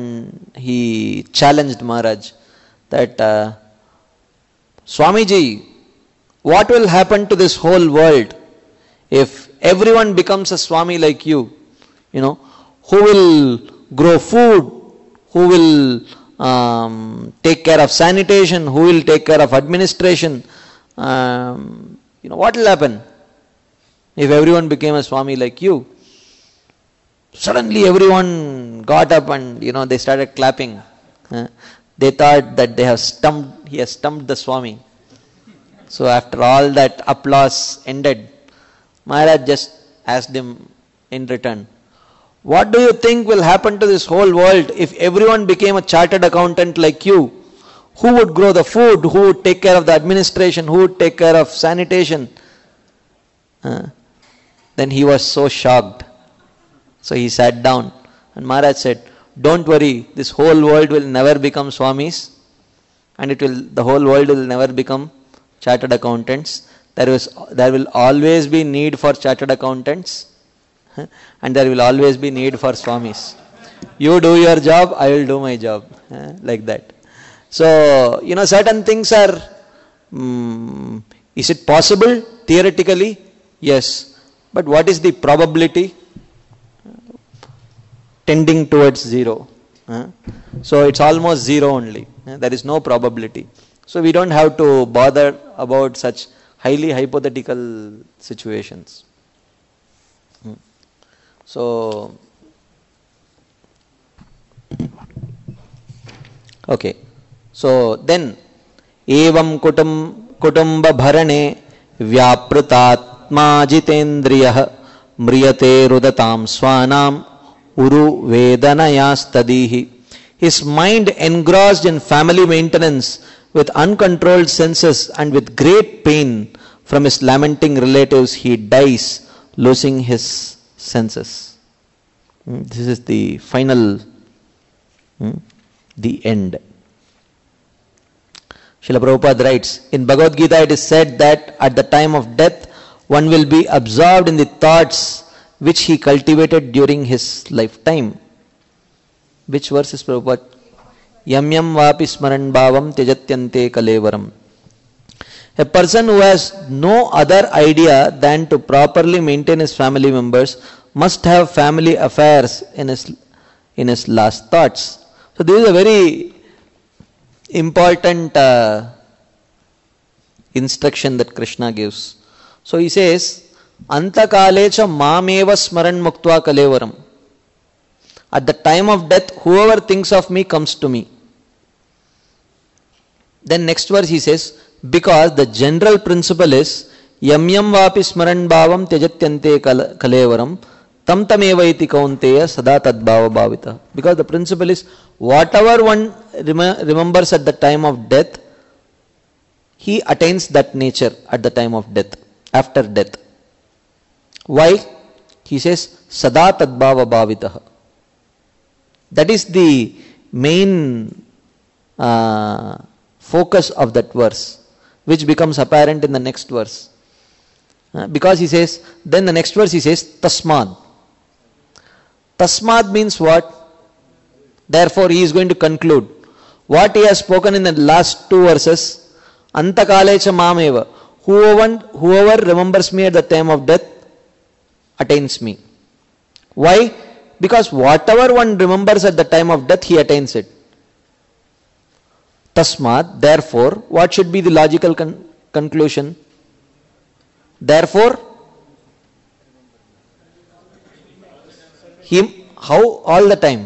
he challenged Maharaj that uh, Swamiji, what will happen to this whole world if everyone becomes a Swami like you? You know, who will grow food, who will um, take care of sanitation, who will take care of administration? Um, you know, what will happen if everyone became a Swami like you? Suddenly everyone got up and, you know, they started clapping. Uh, they thought that they have stumped, he has stumped the Swami. So after all that applause ended, Maharaj just asked him in return, what do you think will happen to this whole world if everyone became a chartered accountant like you? Who would grow the food? Who would take care of the administration? Who would take care of sanitation? Uh, then he was so shocked. So he sat down and Maharaj said, don't worry, this whole world will never become Swamis and it will, the whole world will never become chartered accountants. There is, there will always be need for chartered accountants and there will always be need for Swamis. You do your job, I will do my job. Like that. So, you know, certain things are, um, is it possible theoretically? Yes. But what is the probability? Tending towards zero. So it's almost zero only. There is no probability. So we don't have to bother about such highly hypothetical situations. So, okay. So then, evam kutum kutumba bharane vyapratatma jitendriyah mriyate rudatam swanam uru vedanayastadihi. His mind engrossed in family maintenance with uncontrolled senses and with great pain from his lamenting relatives, he dies, losing his senses. This is the final, the end. Srila Prabhupada writes, in Bhagavad Gita it is said that at the time of death, one will be absorbed in the thoughts which he cultivated during his lifetime. Which verse is Prabhupada? Yam yam vapi smaran bhavam tejatyante kalevaram. A person who has no other idea than to properly maintain his family members must have family affairs in his, in his last thoughts. So this is a very important uh, instruction that Krishna gives. So he says, Antakalecha mameva smaran muktva kalevaram. At the time of death, whoever thinks of me comes to me. Then next verse he says, because the general principle is, yam yam vapi smaran bhavam tejatyante kalevaram, tam tameva iti kaunteya sada tadbhava bhavita. Because the principle is, whatever one rem- remembers at the time of death, he attains that nature at the time of death, after death. Why? He says, sada tadbhava bhavita. That is the main uh, focus of that verse, which becomes apparent in the next verse. Uh, because he says, then the next verse he says, tasmad. Tasmad means what? Therefore he is going to conclude. What he has spoken in the last two verses, antakalecha mameva. Whoever, whoever remembers me at the time of death attains me. Why? Because whatever one remembers at the time of death, he attains it. Tasmat, therefore, what should be the logical con- conclusion? Therefore, him, how? All the time.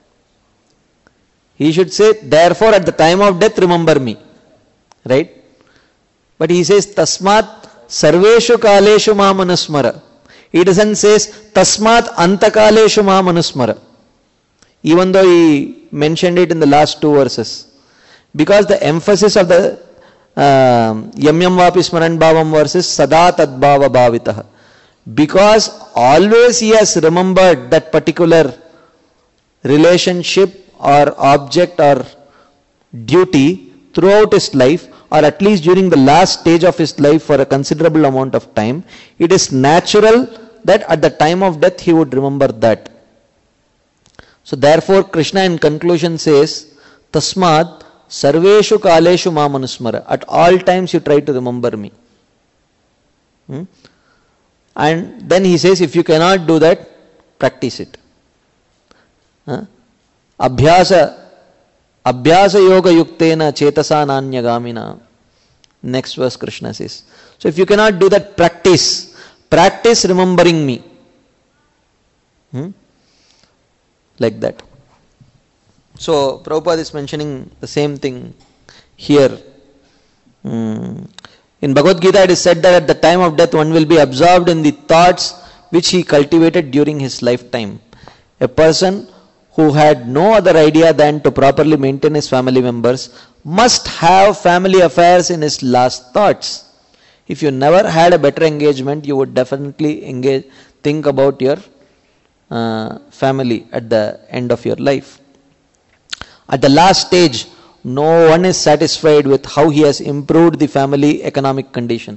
He should say, therefore, at the time of death, remember me. Right? But he says, Tasmat sarveshu kaleshu ma manusmara. He doesn't say, Tasmat antakaleshu ma manusmara. Even though he mentioned it in the last two verses. Because the emphasis of the um, yam yam vapi smaran bhavam verses sada tadbhava bhavitah. Because always he has remembered that particular relationship or object or duty throughout his life, or at least during the last stage of his life for a considerable amount of time, it is natural that at the time of death he would remember that. So therefore Krishna in conclusion says, Tasmat sarveshu kaleshu ma manusmara. At all times you try to remember me. Hmm? And then he says, if you cannot do that, practice it. Huh? Abhyasa, abhyasa yoga yuktena chetasa nanyagamina. Next verse Krishna says. So if you cannot do that, practice. Practice remembering me. Hmm? Like that. So Prabhupada is mentioning the same thing here. Hmm. In Bhagavad Gita it is said that at the time of death one will be absorbed in the thoughts which he cultivated during his lifetime. A person who had no other idea than to properly maintain his family members must have family affairs in his last thoughts. If you never had a better engagement, you would definitely engage, think about your uh, family at the end of your life. At the last stage, no one is satisfied with how he has improved the family economic condition.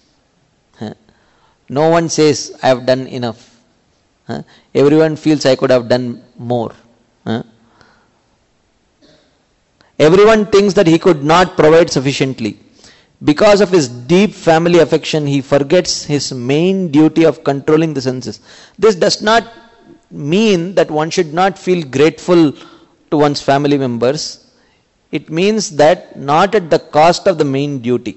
No one says, I have done enough. Everyone feels I could have done more. Everyone thinks that he could not provide sufficiently. Because of his deep family affection, he forgets his main duty of controlling the senses. This does not mean that one should not feel grateful to one's family members. It means that not at the cost of the main duty.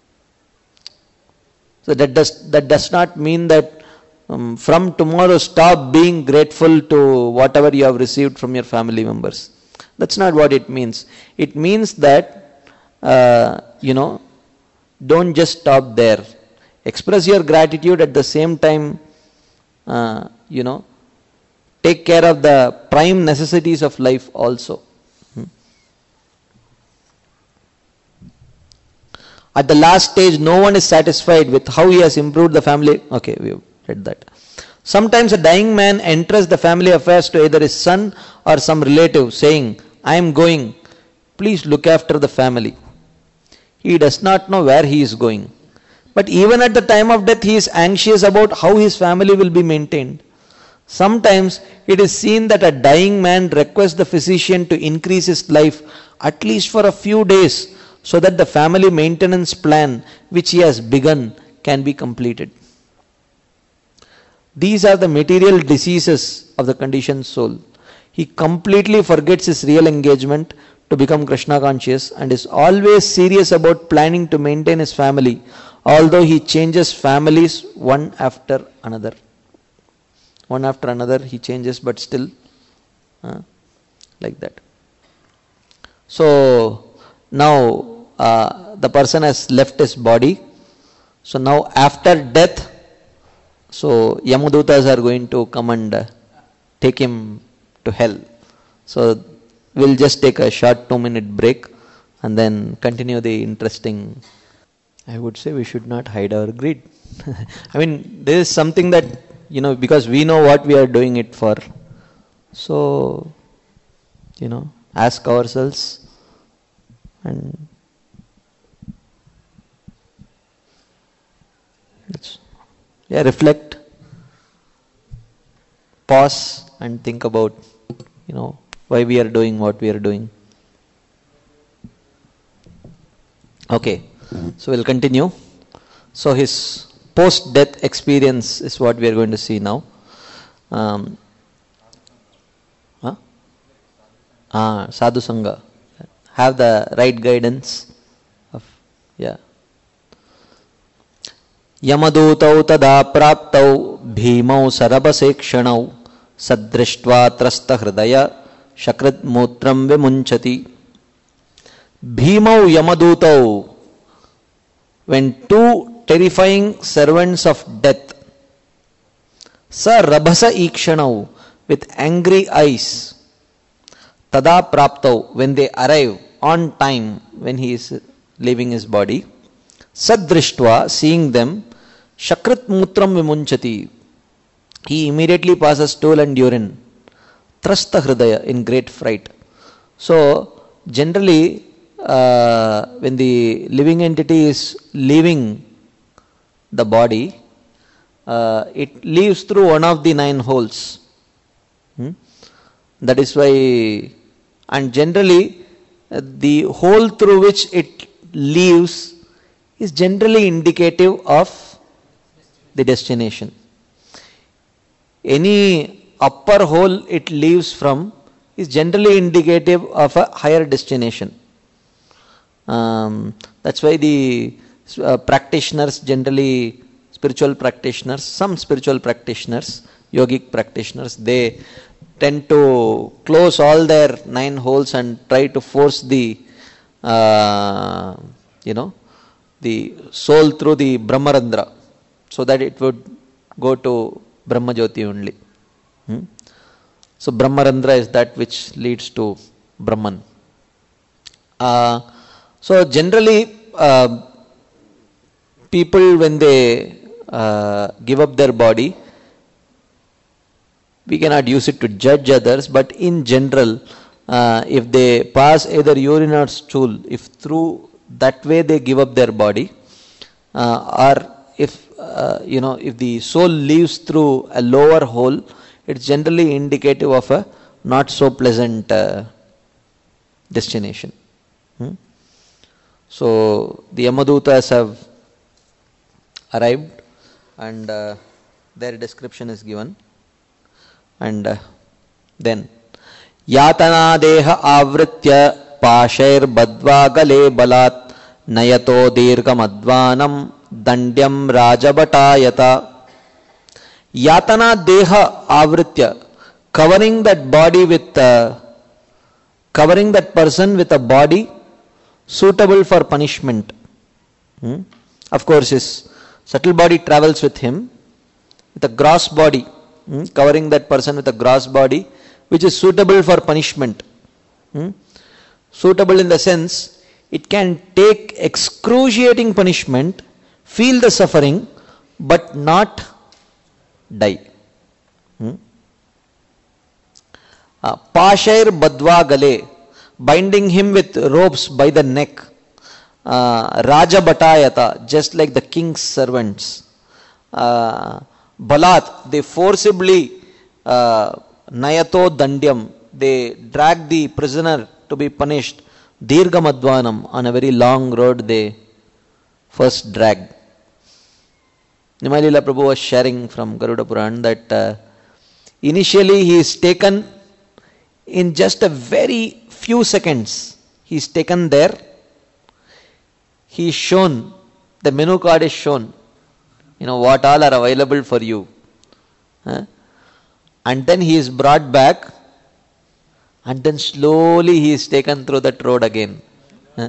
So that does, that does not mean that um, from tomorrow stop being grateful to whatever you have received from your family members. That's not what it means. It means that, uh, you know, don't just stop there. Express your gratitude at the same time, uh, you know, take care of the prime necessities of life also. At the last stage, no one is satisfied with how he has improved the family. Okay, we have read that. Sometimes a dying man entrusts the family affairs to either his son or some relative, saying, I am going, please look after the family. He does not know where he is going. But even at the time of death, he is anxious about how his family will be maintained. Sometimes it is seen that a dying man requests the physician to increase his life at least for a few days, so that the family maintenance plan which he has begun can be completed. These are the material diseases of the conditioned soul. He completely forgets his real engagement to become Krishna conscious and is always serious about planning to maintain his family, although he changes families one after another. One after another he changes, but still uh, like that. So now Uh, the person has left his body. So now after death, so Yamadutas are going to come and uh, take him to hell. So we'll just take a short two minute break and then continue the interesting. I would say we should not hide our greed. I mean, there is something that, you know, because we know what we are doing it for. So, you know, ask ourselves and yeah, reflect, pause and think about, you know, why we are doing what we are doing. Okay, so we'll continue. So his post-death experience is what we are going to see now. Um, huh? ah, sadhu sangha. Have the right guidance of, yeah. यमदूतौ तदा प्राप्तौ भीमौ सरभसेक्षणौ सदृष्ट्वा त्रस्तहृदय शकृद्मूत्रं विमुञ्चति. Bhimau Yamadutau, when two terrifying servants of death, Sa Rabhasa Ikshanau, with angry eyes, Tada Praptau, when they arrive on time, when he is leaving his body, Sadrishtva, seeing them, Shakrit Mutram Vimunchati, he immediately passes stool and urine, Trasta Hridaya, in great fright. So, generally, uh, when the living entity is leaving the body, uh, it leaves through one of the nine holes. Hmm? That is why, and generally uh, the hole through which it leaves is generally indicative of the destination. Any upper hole it leaves from is generally indicative of a higher destination. Um, that's why the uh, practitioners generally, spiritual practitioners, some spiritual practitioners, yogic practitioners, they tend to close all their nine holes and try to force the, uh, you know, the soul through the Brahmarandra, so that it would go to Brahma Jyoti only. Hmm? So Brahmarandra is that which leads to Brahman. Uh, so generally, uh, people when they uh, give up their body, we cannot use it to judge others, but in general, uh, if they pass either urine or stool, if through that way they give up their body, uh, or if uh, you know, if the soul leaves through a lower hole, it's generally indicative of a not so pleasant uh, destination. Hmm? So the Yamadutas have arrived, and uh, their description is given. And uh, then Yatana deha avritya pashair badva gale balat nayato dirgham advanam dandyam rajabatayata. Yatana deha avritya, covering that body with uh, covering that person with a body suitable for punishment. Hmm? Of course, his subtle body travels with him, with a gross body. Hmm? Covering that person with a gross body which is suitable for punishment. Hmm? Suitable in the sense it can take excruciating punishment, feel the suffering, but not die. Hmm? Uh, Pashair badva gale, binding him with ropes by the neck. Uh, Raja Batayata, just like the king's servants. Uh, Balat, they forcibly, uh, Nayato Dandyam, they drag the prisoner to be punished. Dirgham Advanam, on a very long road they first drag. Nimalila Prabhu was sharing from Garuda Puran that uh, initially he is taken in just a very few seconds. He is taken there. He is shown, the menu card is shown. You know, what all are available for you. Huh? And then he is brought back, and then slowly he is taken through that road again. Huh?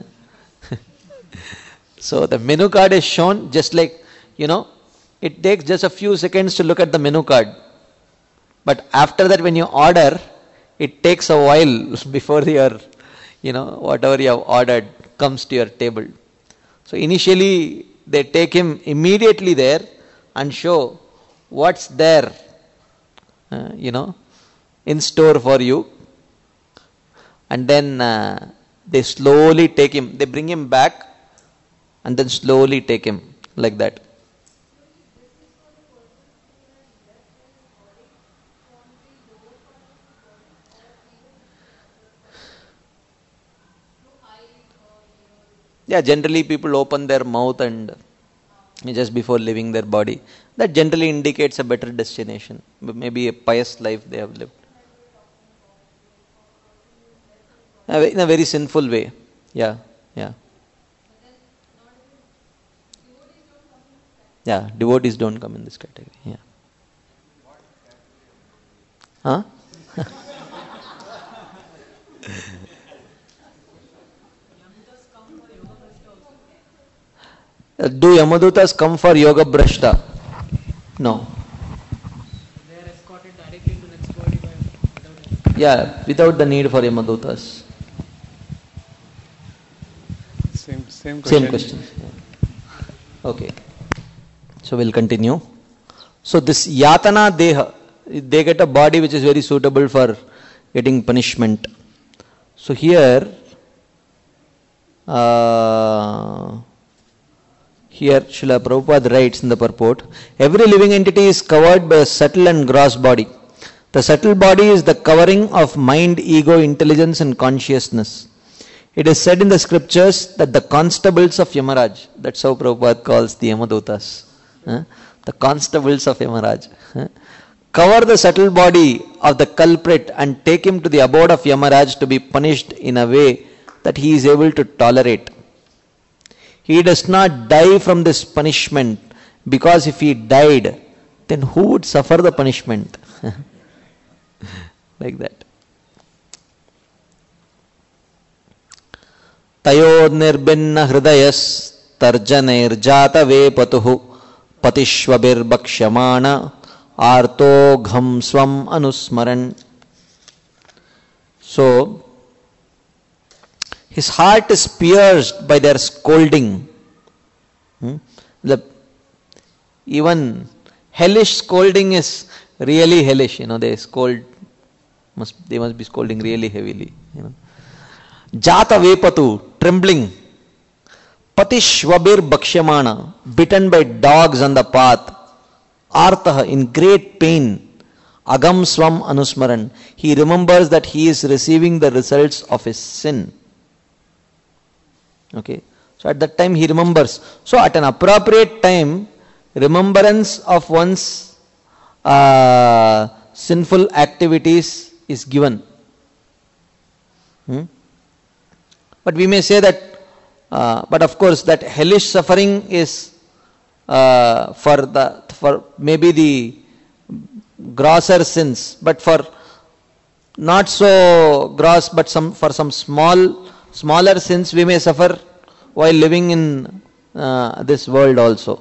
So the menu card is shown, just like, you know, it takes just a few seconds to look at the menu card. But after that, when you order, it takes a while before your, you know, whatever you have ordered comes to your table. So initially, they take him immediately there and show what's there, uh, you know, in store for you. And then uh, they slowly take him, they bring him back and then slowly take him like that. Yeah, generally people open their mouth and just before leaving their body. That generally indicates a better destination. Maybe a pious life they have lived. In a very sinful way. Yeah, yeah. Yeah, devotees don't come in this category. Yeah. Huh? Do Yamadutas come for Yoga Brashta? No. They are escorted directly to next body by without Yeah, without the need for Yamadutas. Same, same question. Same question. Yeah. Okay. So we'll continue. So this Yatana Deha, they get a body which is very suitable for getting punishment. So here, uh, here Srila Prabhupada writes in the purport, every living entity is covered by a subtle and gross body. The subtle body is the covering of mind, ego, intelligence and consciousness. It is said in the scriptures that the constables of Yamaraj, that's how Prabhupada calls the Yamadutas, huh? the constables of Yamaraj, huh? cover the subtle body of the culprit and take him to the abode of Yamaraj to be punished in a way that he is able to tolerate. He does not die from this punishment, because if he died, then who would suffer the punishment? Like that. Tayo nirbinna hridayas tarjanair jata vepatuhu patishvabir bhakshamana arto gham swam anusmaran. So, his heart is pierced by their scolding. Hmm? The, even hellish scolding is really hellish. You know, they scold, must they must be scolding really heavily. You know, Jata vepatu, trembling. Patishvabir bhakshamana, bitten by dogs on the path. Artaha, in great pain. Agam swam anusmaran, he remembers that he is receiving the results of his sin. Okay, so at that time he remembers. So at an appropriate time, remembrance of one's uh, sinful activities is given. Hmm? But we may say that, uh, but of course that hellish suffering is uh, for the for maybe the grosser sins, but for not so gross, but some for some small smaller sins we may suffer while living in uh, this world also.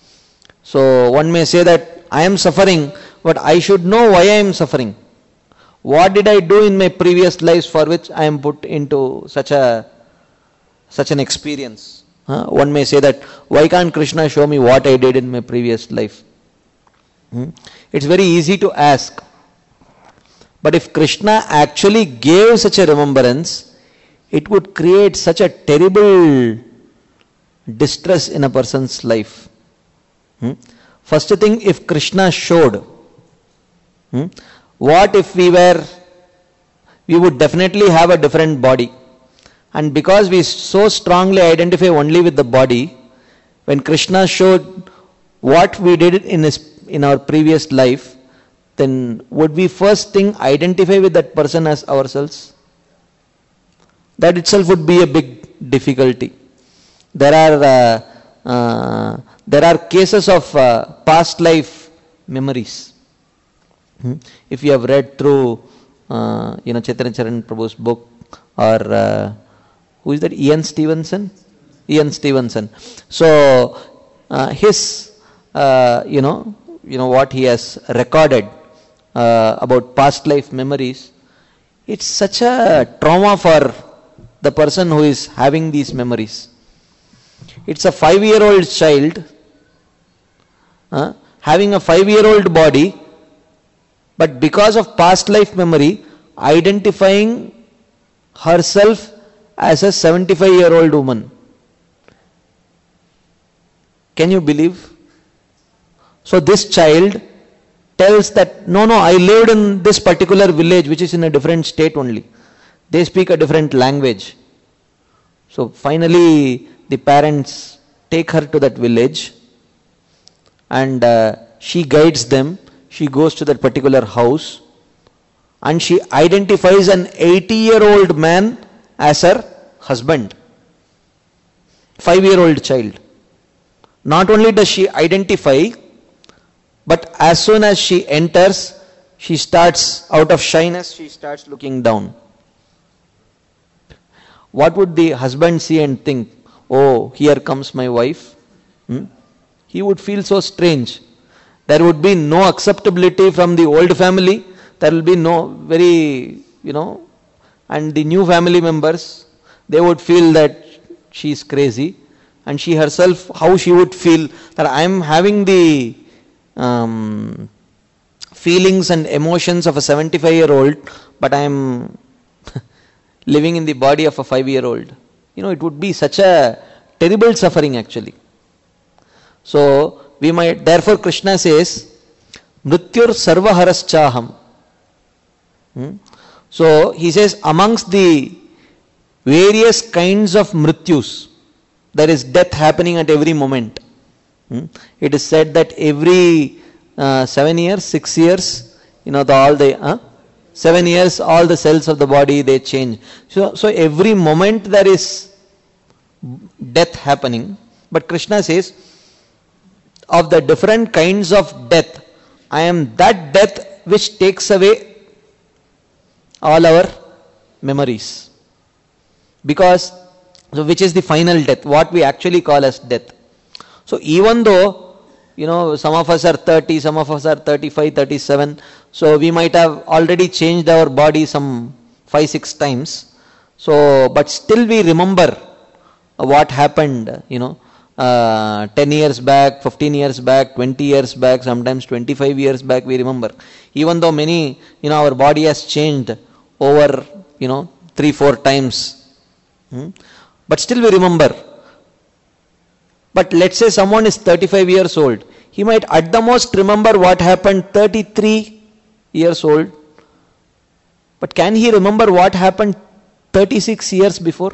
So one may say that I am suffering, but I should know why I am suffering. What did I do in my previous lives for which I am put into such a such an experience? Huh? One may say that, why can't Krishna show me what I did in my previous life? Hmm? It's very easy to ask. But if Krishna actually gave such a remembrance, it would create such a terrible distress in a person's life. Hmm? First thing, if Krishna showed, hmm, what if we were, we would definitely have a different body. And because we so strongly identify only with the body, when Krishna showed what we did in his, in our previous life, then would we first thing identify with that person as ourselves? That itself would be a big difficulty. There are uh, uh, there are cases of uh, past life memories. Hmm? If you have read through uh, you know Chaitanya Charan Prabhu's book, or uh, who is that? Ian Stevenson. Ian Stevenson. So uh, his uh, you know you know what he has recorded uh, about past life memories. It's such a trauma for the person who is having these memories. It's a five-year-old child uh, having a five-year-old body, but because of past life memory, identifying herself as a seventy-five-year-old woman. Can you believe? So this child tells that, no, no, I lived in this particular village which is in a different state only. They speak a different language. So finally the parents take her to that village and uh, she guides them. She goes to that particular house and she identifies an eighty-year-old man as her husband. Five-year-old child. Not only does she identify, but as soon as she enters, she starts, out of shyness, she starts looking down. What would the husband see and think? Oh, here comes my wife. Hmm? He would feel so strange. There would be no acceptability from the old family. There will be no very, you know, and the new family members, they would feel that she is crazy. And she herself, how she would feel that I am having the um, feelings and emotions of a seventy-five-year-old, but I am living in the body of a five-year-old. You know, it would be such a terrible suffering actually. So, we might, therefore Krishna says, Mrityur sarva haraschaham. Hmm? So he says amongst the various kinds of mrityus, there is death happening at every moment. Hmm? It is said that every uh, seven years, six years, you know, the, all the uh, seven years, all the cells of the body they change. So, so every moment there is death happening. But Krishna says, of the different kinds of death, I am that death which takes away all our memories. Because, so which is the final death, what we actually call as death. So even though, you know, some of us are thirty, some of us are thirty-five, thirty-seven, so we might have already changed our body some five, six times. So, but still we remember what happened, you know, uh, ten years back, fifteen years back, twenty years back, sometimes twenty-five years back we remember. Even though many, you know, our body has changed over, you know, three, four times. Hmm? But still we remember. But let's say someone is thirty-five years old. He might at the most remember what happened thirty-three years old. But can he remember what happened thirty-six years before?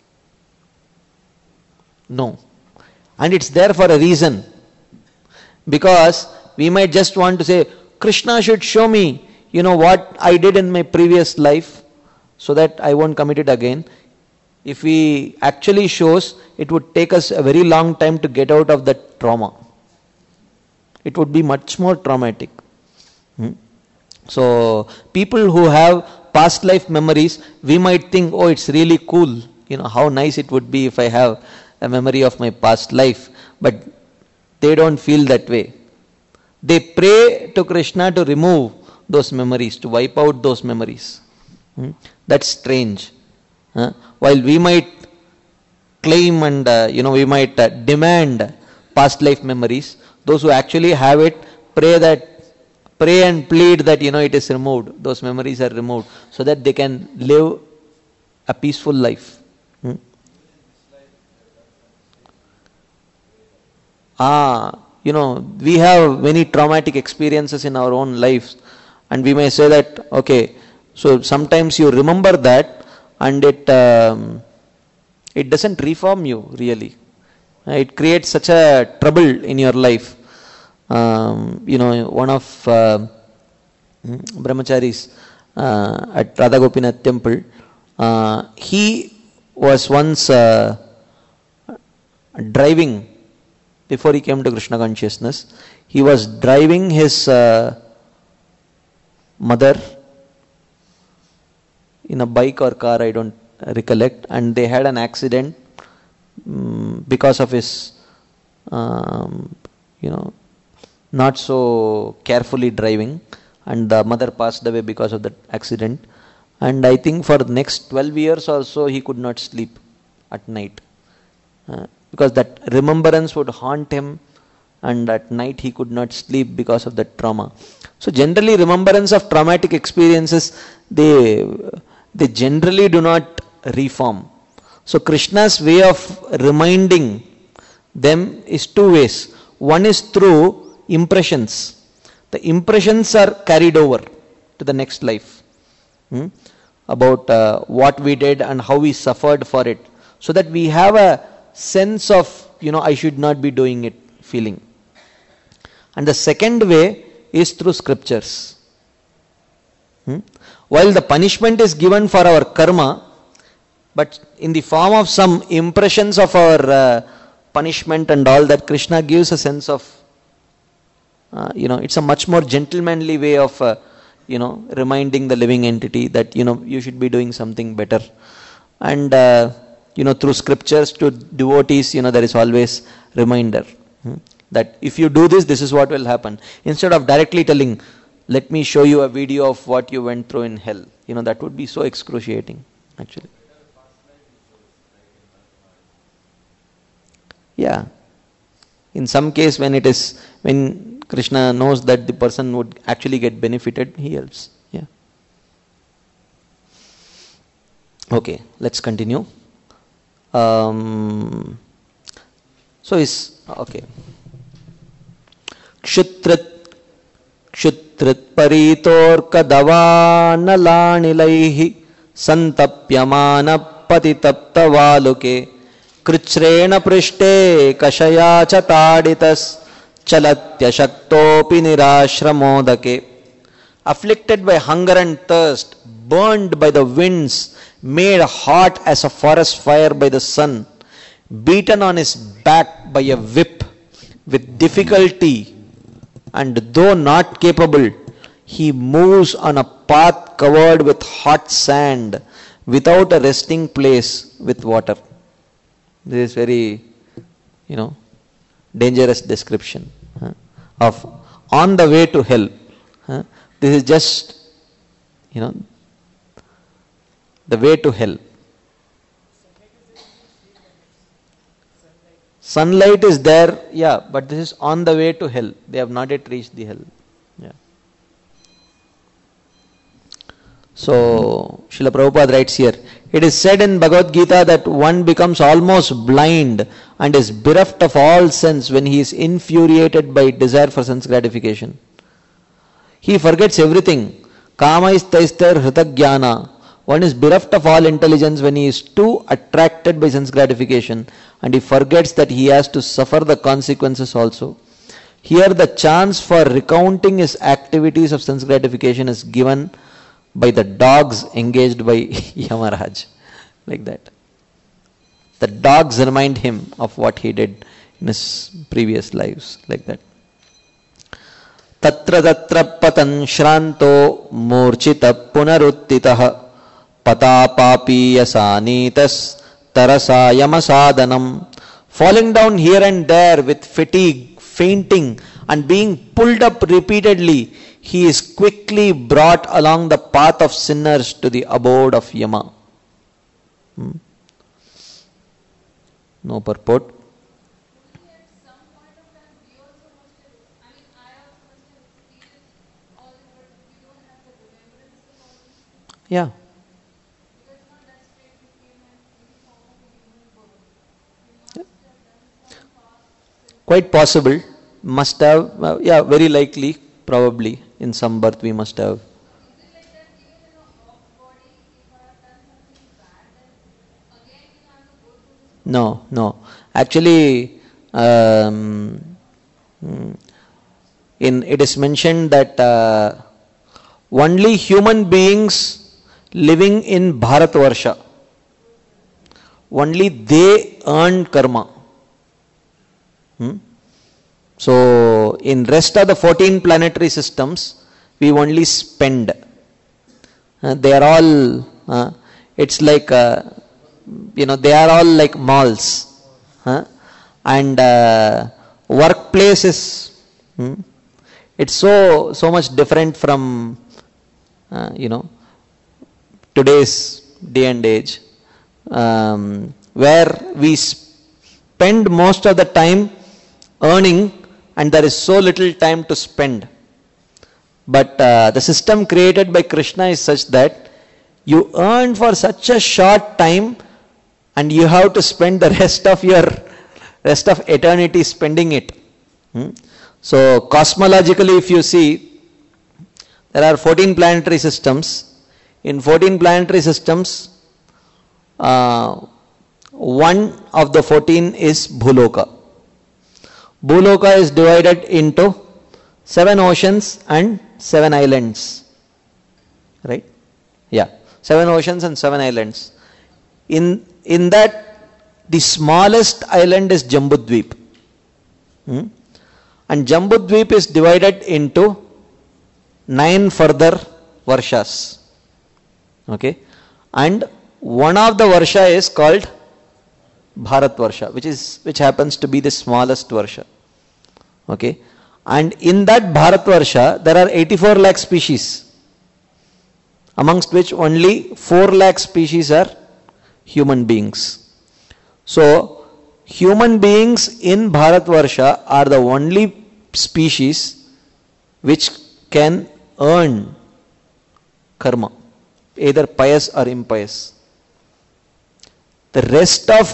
No. And it's there for a reason. Because we might just want to say, Krishna should show me, you know, what I did in my previous life so that I won't commit it again. If he actually shows, it would take us a very long time to get out of that trauma. It would be much more traumatic. Hmm? So, people who have past life memories, we might think, oh, it's really cool. You know, how nice it would be if I have a memory of my past life. But they don't feel that way. They pray to Krishna to remove those memories, to wipe out those memories. Hmm? That's strange. Huh? While we might claim and, uh, you know, we might uh, demand past life memories, those who actually have it, pray that, pray and plead that, you know, it is removed, those memories are removed, so that they can live a peaceful life. Hmm? Ah, you know, we have many traumatic experiences in our own lives, and we may say that, okay, so sometimes you remember that, and it um, it doesn't reform you really. It creates such a trouble in your life. Um, you know, one of uh, brahmacharis uh, at Radha Gopinath temple, uh, he was once uh, driving, before he came to Krishna consciousness, he was driving his uh, mother in a bike or car, I don't recollect, and they had an accident um, because of his, um, you know, not so carefully driving, and the mother passed away because of that accident. And I think for the next twelve years or so, he could not sleep at night. Uh, because that remembrance would haunt him, and at night he could not sleep because of that trauma. So generally remembrance of traumatic experiences, they they generally do not reform. So Krishna's way of reminding them is two ways. One is through impressions. The impressions are carried over to the next life. Hmm? About uh, what we did and how we suffered for it. So that we have a sense of, you know, I should not be doing it feeling. And the second way is through scriptures. Hmm? While the punishment is given for our karma, but in the form of some impressions of our uh, punishment and all that, Krishna gives a sense of, uh, you know, it's a much more gentlemanly way of, uh, you know, reminding the living entity that, you know, you should be doing something better. And, uh, you know, through scriptures to devotees, you know, there is always reminder hmm, that if you do this, this is what will happen. Instead of directly telling, let me show you a video of what you went through in hell. You know, that would be so excruciating, actually. Yeah. In some case, when it is, when Krishna knows that the person would actually get benefited, he helps. Yeah. Okay, let's continue. Um, so is okay. Kshutra क्षुत्रित्परीतोर्कदवानलानिलैः सन्तप्यमानपतितप्तवालुके कृच्छ्रेण पृष्ठे कषया च ताडितश्चलत्यशक्तोऽपि निराश्रमोदके. Afflicted by hunger and thirst, burned by the winds, made hot as a forest fire by the sun, beaten on his back by a whip with difficulty, and though not capable, he moves on a path covered with hot sand, without a resting place with water. This is very, you know, dangerous description huh, of on the way to hell. Huh. This is just, you know, the way to hell. Sunlight is there, yeah, but this is on the way to hell. They have not yet reached the hell. Yeah. So, Srila Prabhupada writes here, it is said in Bhagavad Gita that one becomes almost blind and is bereft of all sense when he is infuriated by desire for sense gratification. He forgets everything. Kama istaister hritagyana. One is bereft of all intelligence when he is too attracted by sense gratification, and he forgets that he has to suffer the consequences also. Here the chance for recounting his activities of sense gratification is given by the dogs engaged by Yamaraj. Like that. The dogs remind him of what he did in his previous lives. Like that. Tatra tatra patan shranto murchita punaruttitaha patapapiyasanitas tarasayamasadanam. Falling down here and there with fatigue, fainting, and being pulled up repeatedly, he is quickly brought along the path of sinners to the abode of Yama. Hmm? No purport. Yeah. Yeah. Quite possible. Must have, uh, yeah, very likely, probably, in some birth we must have. No, no. Actually, um, in it is mentioned that uh, only human beings living in Bharatvarsha, only they earn karma. Hmm? So, in rest of the fourteen planetary systems, we only spend. Uh, they are all, uh, it's like, uh, you know, they are all like malls. Huh? And uh, workplace is, hmm, it's so, so much different from, uh, you know, today's day and age, um, where we spend most of the time earning and there is so little time to spend. But uh, the system created by Krishna is such that you earn for such a short time and you have to spend the rest of your rest of eternity spending it. Hmm? So cosmologically, if you see, there are fourteen planetary systems. In fourteen planetary systems, uh, one of the fourteen is Bhuloka. Bhuloka is divided into seven oceans and seven islands. Right? Yeah. Seven oceans and seven islands. In, in that, the smallest island is Jambudvip. Hmm? And Jambudvip is divided into nine further Varshas. Okay? And one of the Varsha is called Bharatvarsha, which is which happens to be the smallest Varsha. Okay? And in that Bharatvarsha, there are eighty-four lakh species, amongst which only four lakh species are human beings. So, human beings in Bharatvarsha are the only species which can earn karma, either pious or impious. The rest of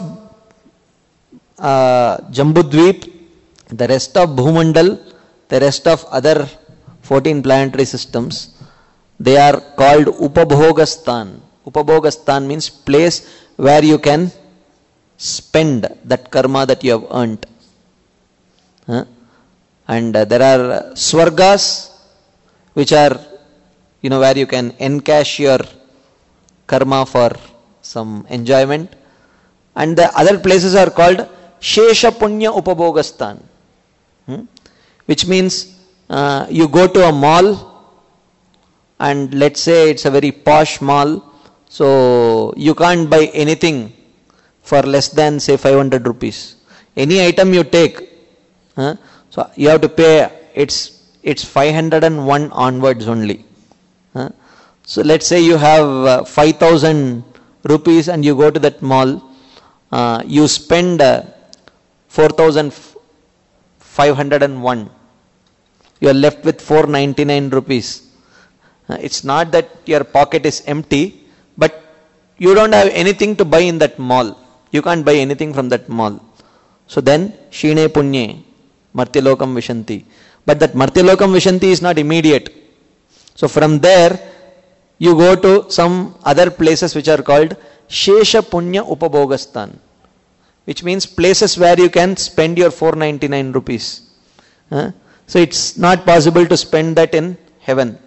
uh, Jambudvip, the rest of Bhumandal, the rest of other fourteen planetary systems, they are called Upabhogastan. Upabhogastan means place where you can spend that karma that you have earned. Huh? And uh, there are Swargas, which are, you know, where you can encash your karma for some enjoyment. And the other places are called Shesha Punya Upabhogastan. Hmm? Which means uh, you go to a mall, and let's say it's a very posh mall, so you can't buy anything for less than say five hundred rupees. Any item you take, huh? So you have to pay, it's it's five hundred one onwards only. Huh? So let's say you have uh, five thousand rupees and you go to that mall, uh, you spend uh, four thousand five hundred one. You are left with four hundred ninety-nine rupees. Uh, it's not that your pocket is empty, but you don't have anything to buy in that mall. You can't buy anything from that mall. So then, Shine Punye, Martyalokam Vishanti. But that Martyalokam Vishanti is not immediate. So from there, you go to some other places which are called Shesha Punya Upabhogastan, which means places where you can spend your four hundred ninety-nine rupees. Huh? So it's not possible to spend that in heaven.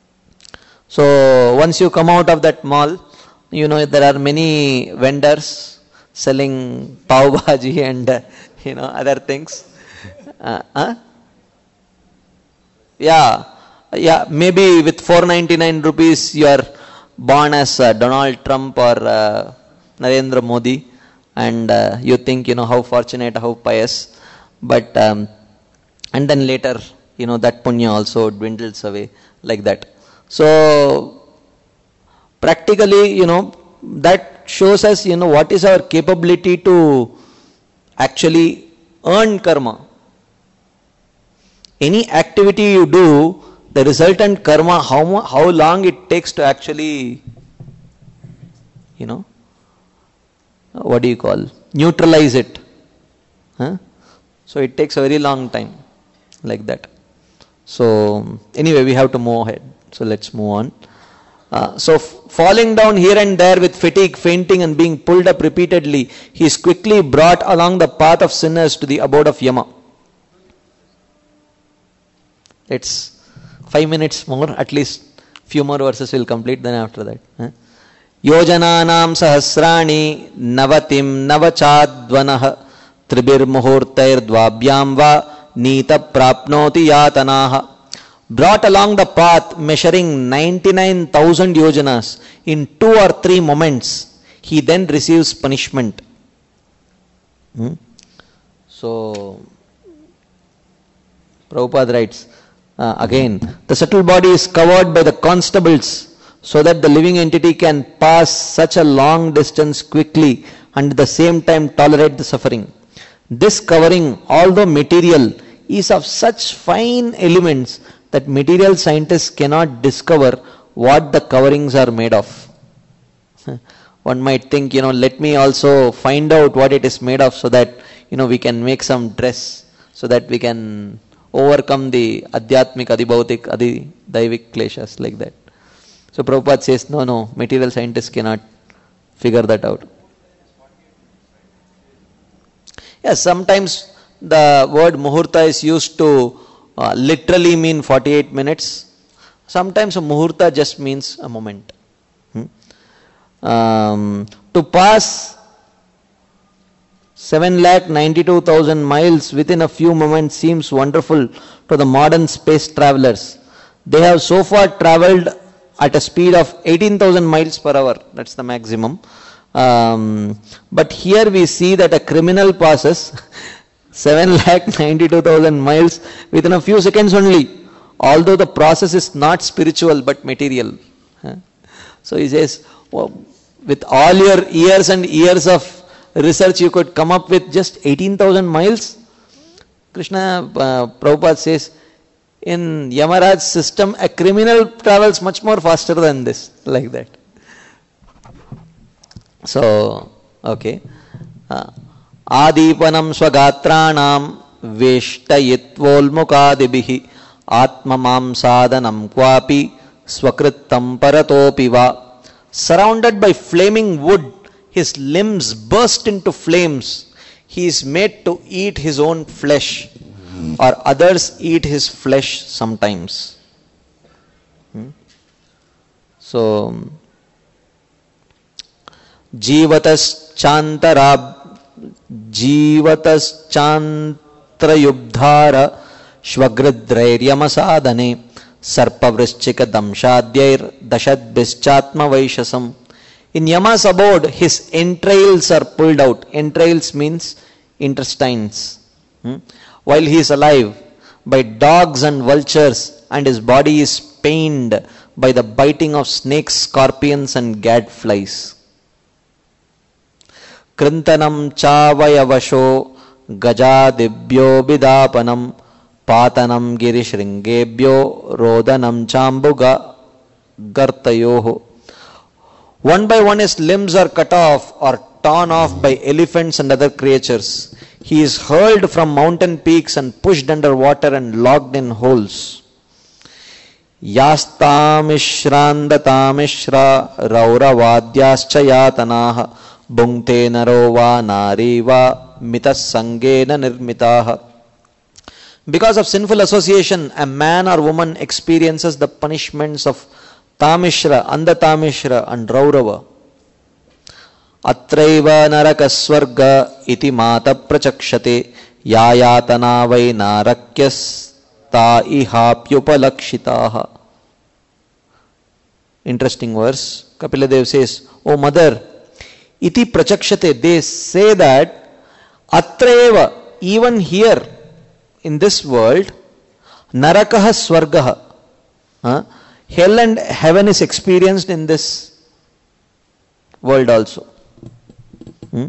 So once you come out of that mall, you know there are many vendors selling pav bhaji and uh, you know other things. Uh, huh? Yeah, yeah. Maybe with four hundred ninety-nine rupees, you are born as uh, Donald Trump or uh, Narendra Modi, and uh, you think you know how fortunate, how pious, but um, and then later you know that punya also dwindles away like that. So practically, you know, that shows us, you know, what is our capability to actually earn karma. Any activity you do, the resultant karma, how, how long it takes to actually, you know, what do you call, neutralize it. Huh? So it takes a very long time, like that. So anyway, we have to move ahead. So let's move on. Uh, so falling down here and there with fatigue, fainting and being pulled up repeatedly, he is quickly brought along the path of sinners to the abode of Yama. It's five minutes more, at least few more verses will complete, then after that. Huh? Yojananam sahasrani navatim navachadvanah tribir muhurtair dvabhyam va nita prapnoti yatanaha. Brought along the path measuring ninety-nine thousand yojanas in two or three moments, he then receives punishment. Hmm? So, Prabhupada writes, uh, again, the subtle body is covered by the constables so that the living entity can pass such a long distance quickly and at the same time tolerate the suffering. This covering, although material, is of such fine elements that material scientists cannot discover what the coverings are made of. One might think, you know, let me also find out what it is made of so that, you know, we can make some dress so that we can overcome the adhyatmik, adibhautik, adidaivik kleshas, like that. So Prabhupada says, no, no, material scientists cannot figure that out. Yes, sometimes the word muhurta is used to uh, literally mean forty-eight minutes. Sometimes a muhurta just means a moment. Hmm? Um, to pass seven lakh ninety-two thousand miles within a few moments seems wonderful to the modern space travelers. They have so far traveled at a speed of eighteen thousand miles per hour. That's the maximum. Um, but here we see that a criminal passes seven lakh ninety-two thousand miles within a few seconds only, although the process is not spiritual but material. So he says, well, with all your years and years of research, you could come up with just eighteen thousand miles. Krishna uh, Prabhupada says, in Yamaraj's system, a criminal travels much more faster than this, like that. So, okay. Uh, Adipanam swagatranam veshtayitvolmukadibihi Atmamam sadhanam kwapi swakrittam paratopi va. Surrounded by flaming wood, his limbs burst into flames. He is made to eat his own flesh, or others eat his flesh sometimes. Hmm? So, Jivatas Chantarab Jivatas Chantrayubdhara Shvagridrairyamadane Sarpavrishchika Damshadyair Dashadbischatma Vaishasam. In Yama's abode, his entrails are pulled out. Entrails means intestines. Hmm? While he is alive, by dogs and vultures, and his body is pained by the biting of snakes, scorpions, and gadflies. Krintanam chavayavasho gajadibhyo bidapanam patanam girishringebhyo rodanam chambuga gartayoho. One by one his limbs are cut off or torn off by elephants and other creatures. He is hurled from mountain peaks and pushed under water and locked in holes. Yastamishrandatamishra rauravadhyascha yatanaha bhungte narova nariva mitas sangena nirmitaha. Because of sinful association, a man or woman experiences the punishments of Tamishra, Andatamishra and Raurava. Atraiva narakasvarga iti mata prachakshate yayatana vai narakyas ta ihapyupalakshitaha. Interesting verse. Kapiladev says, O mother, iti prachakshate, they say that atraiva, even here in this world, narakaha swargaha, huh? Hell and heaven is experienced in this world also. Hmm?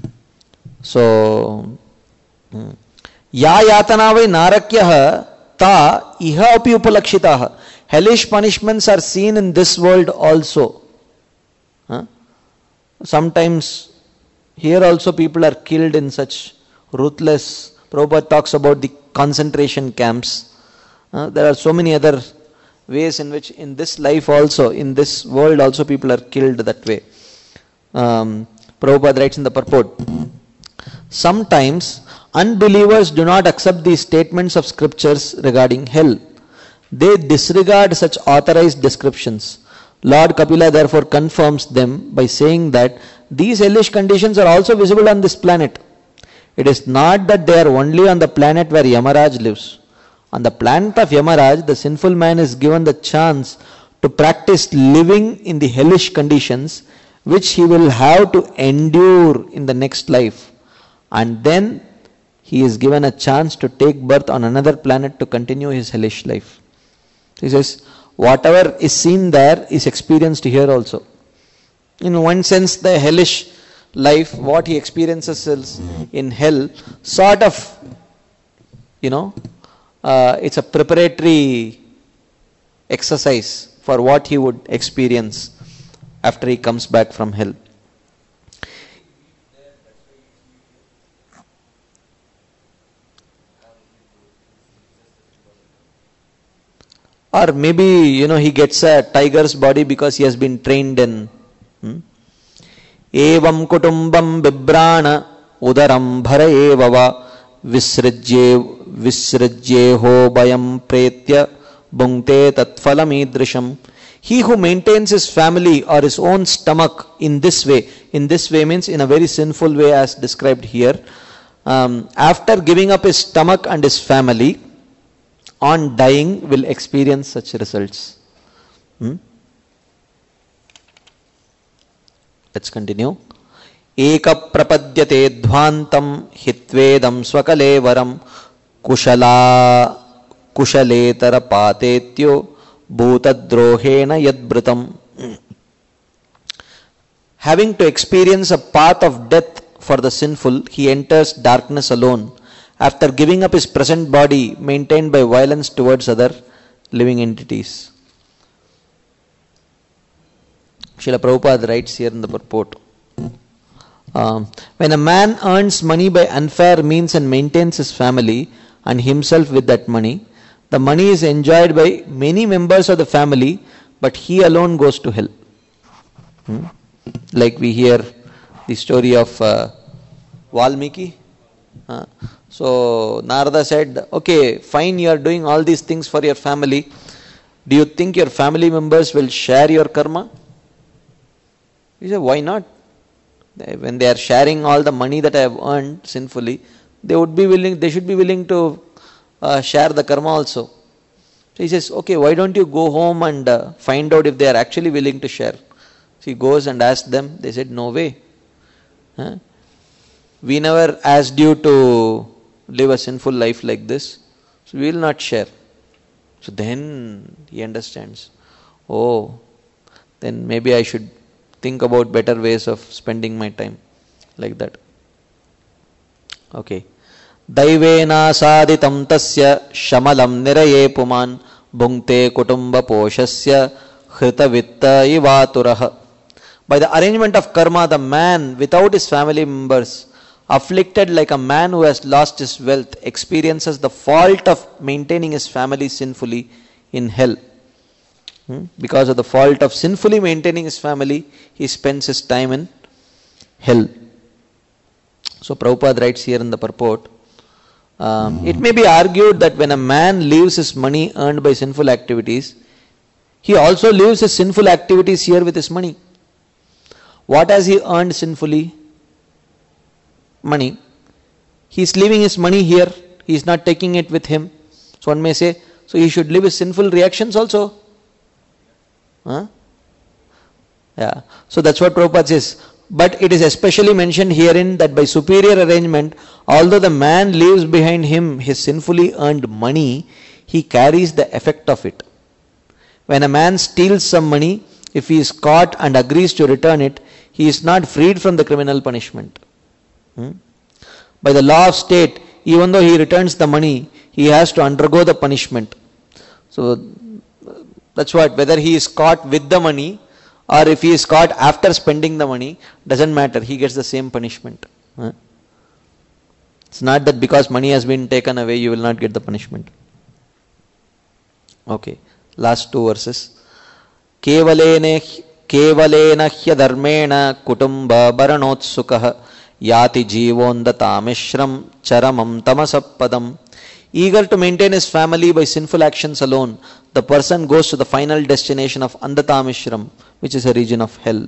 So, hmm. Ya yatanavai narakyaha ta iha api upalakshitaha. Hellish punishments are seen in this world also. Huh? Sometimes here also people are killed in such ruthless. Prabhupada talks about the concentration camps. Uh, there are so many other ways in which in this life also, in this world also people are killed that way. Um, Prabhupada writes in the purport, sometimes unbelievers do not accept the statements of scriptures regarding hell. They disregard such authorized descriptions. Lord Kapila therefore confirms them by saying that these hellish conditions are also visible on this planet. It is not that they are only on the planet where Yamaraj lives. On the planet of Yamaraj, the sinful man is given the chance to practice living in the hellish conditions which he will have to endure in the next life. And then he is given a chance to take birth on another planet to continue his hellish life. He says, whatever is seen there is experienced here also. In one sense, the hellish life, what he experiences is in hell, sort of, you know, uh, it's a preparatory exercise for what he would experience after he comes back from hell. Or maybe, you know, he gets a tiger's body because he has been trained in. Hmm? Evam kutumbam bibrana udaram bhara evava visrajye visrajyeho bayam pretya bhungte tatphalamidrisham. He who maintains his family or his own stomach in this way, in this way means in a very sinful way as described here, um, after giving up his stomach and his family, on dying will experience such results. Hmm? Let's continue. Eka prapadyate dhvantam hitvedam swakalevaram kushala kushaletara patetyo bhutadrohena yadbrutam. Having to experience a path of death for the sinful, he enters darkness alone, after giving up his present body maintained by violence towards other living entities. Srila Prabhupada writes here in the purport, um, when a man earns money by unfair means and maintains his family and himself with that money, The money is enjoyed by many members of the family, but he alone goes to hell. Hmm? Like we hear the story of uh, Valmiki. Uh, so Narada said, okay, fine, you are doing all these things for your family. Do you think your family members will share your karma? He said, why not? When they are sharing all the money that I have earned sinfully, they would be willing, they should be willing to uh, share the karma also. So he says, okay, why don't you go home and uh, find out if they are actually willing to share? So he goes and asks them. They said, no way. Huh? We never asked you to live a sinful life like this, so we will not share. So then he understands, oh, then maybe I should think about better ways of spending my time, like that. Okay. Daivena saditam tasya shamalam niraye puman bhunkte kutumba poshasya hrita vitta ivaturaha. By the arrangement of karma, the man without his family members, afflicted like a man who has lost his wealth, experiences the fault of maintaining his family sinfully in hell. Hmm? Because of the fault of sinfully maintaining his family, he spends his time in hell. So Prabhupada writes here in the purport, um, it may be argued that when a man leaves his money earned by sinful activities, he also leaves his sinful activities here with his money. What has he earned sinfully? Money. He is leaving his money here. He is not taking it with him. So one may say, so he should leave his sinful reactions also. Huh? Yeah. So that's what Prabhupada says. But it is especially mentioned herein that by superior arrangement, although the man leaves behind him his sinfully earned money, he carries the effect of it. When a man steals some money, if he is caught and agrees to return it, he is not freed from the criminal punishment. Hmm? By the law of state, even though he returns the money, he has to undergo the punishment. So that's what, whether he is caught with the money or if he is caught after spending the money, doesn't matter, he gets the same punishment. Huh? It's not that because money has been taken away, you will not get the punishment. Okay, last two verses. Kevalene kevalena hya dharmena kutumba baranotsukaha yati jivondatamishram charamam tamasappadam. Eager to maintain his family by sinful actions alone, the person goes to the final destination of Andatamishram, which is a region of hell.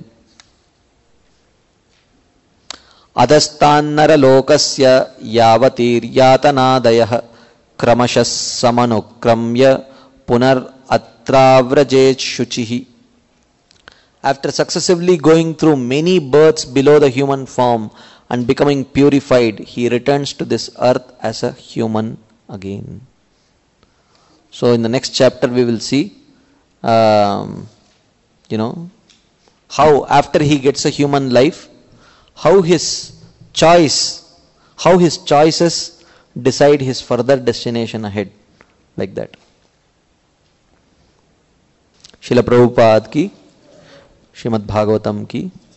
Adastannara lokasya yavatir yatanadayah kramashas samanukramya punar atravrajet shuchihi. After successively going through many births below the human form and becoming purified, he returns to this earth as a human again. So in the next chapter we will see, um, you know, how after he gets a human life, how his choice, how his choices decide his further destination ahead, like that. Srila Prabhupada ki, Srimad Bhagavatam ki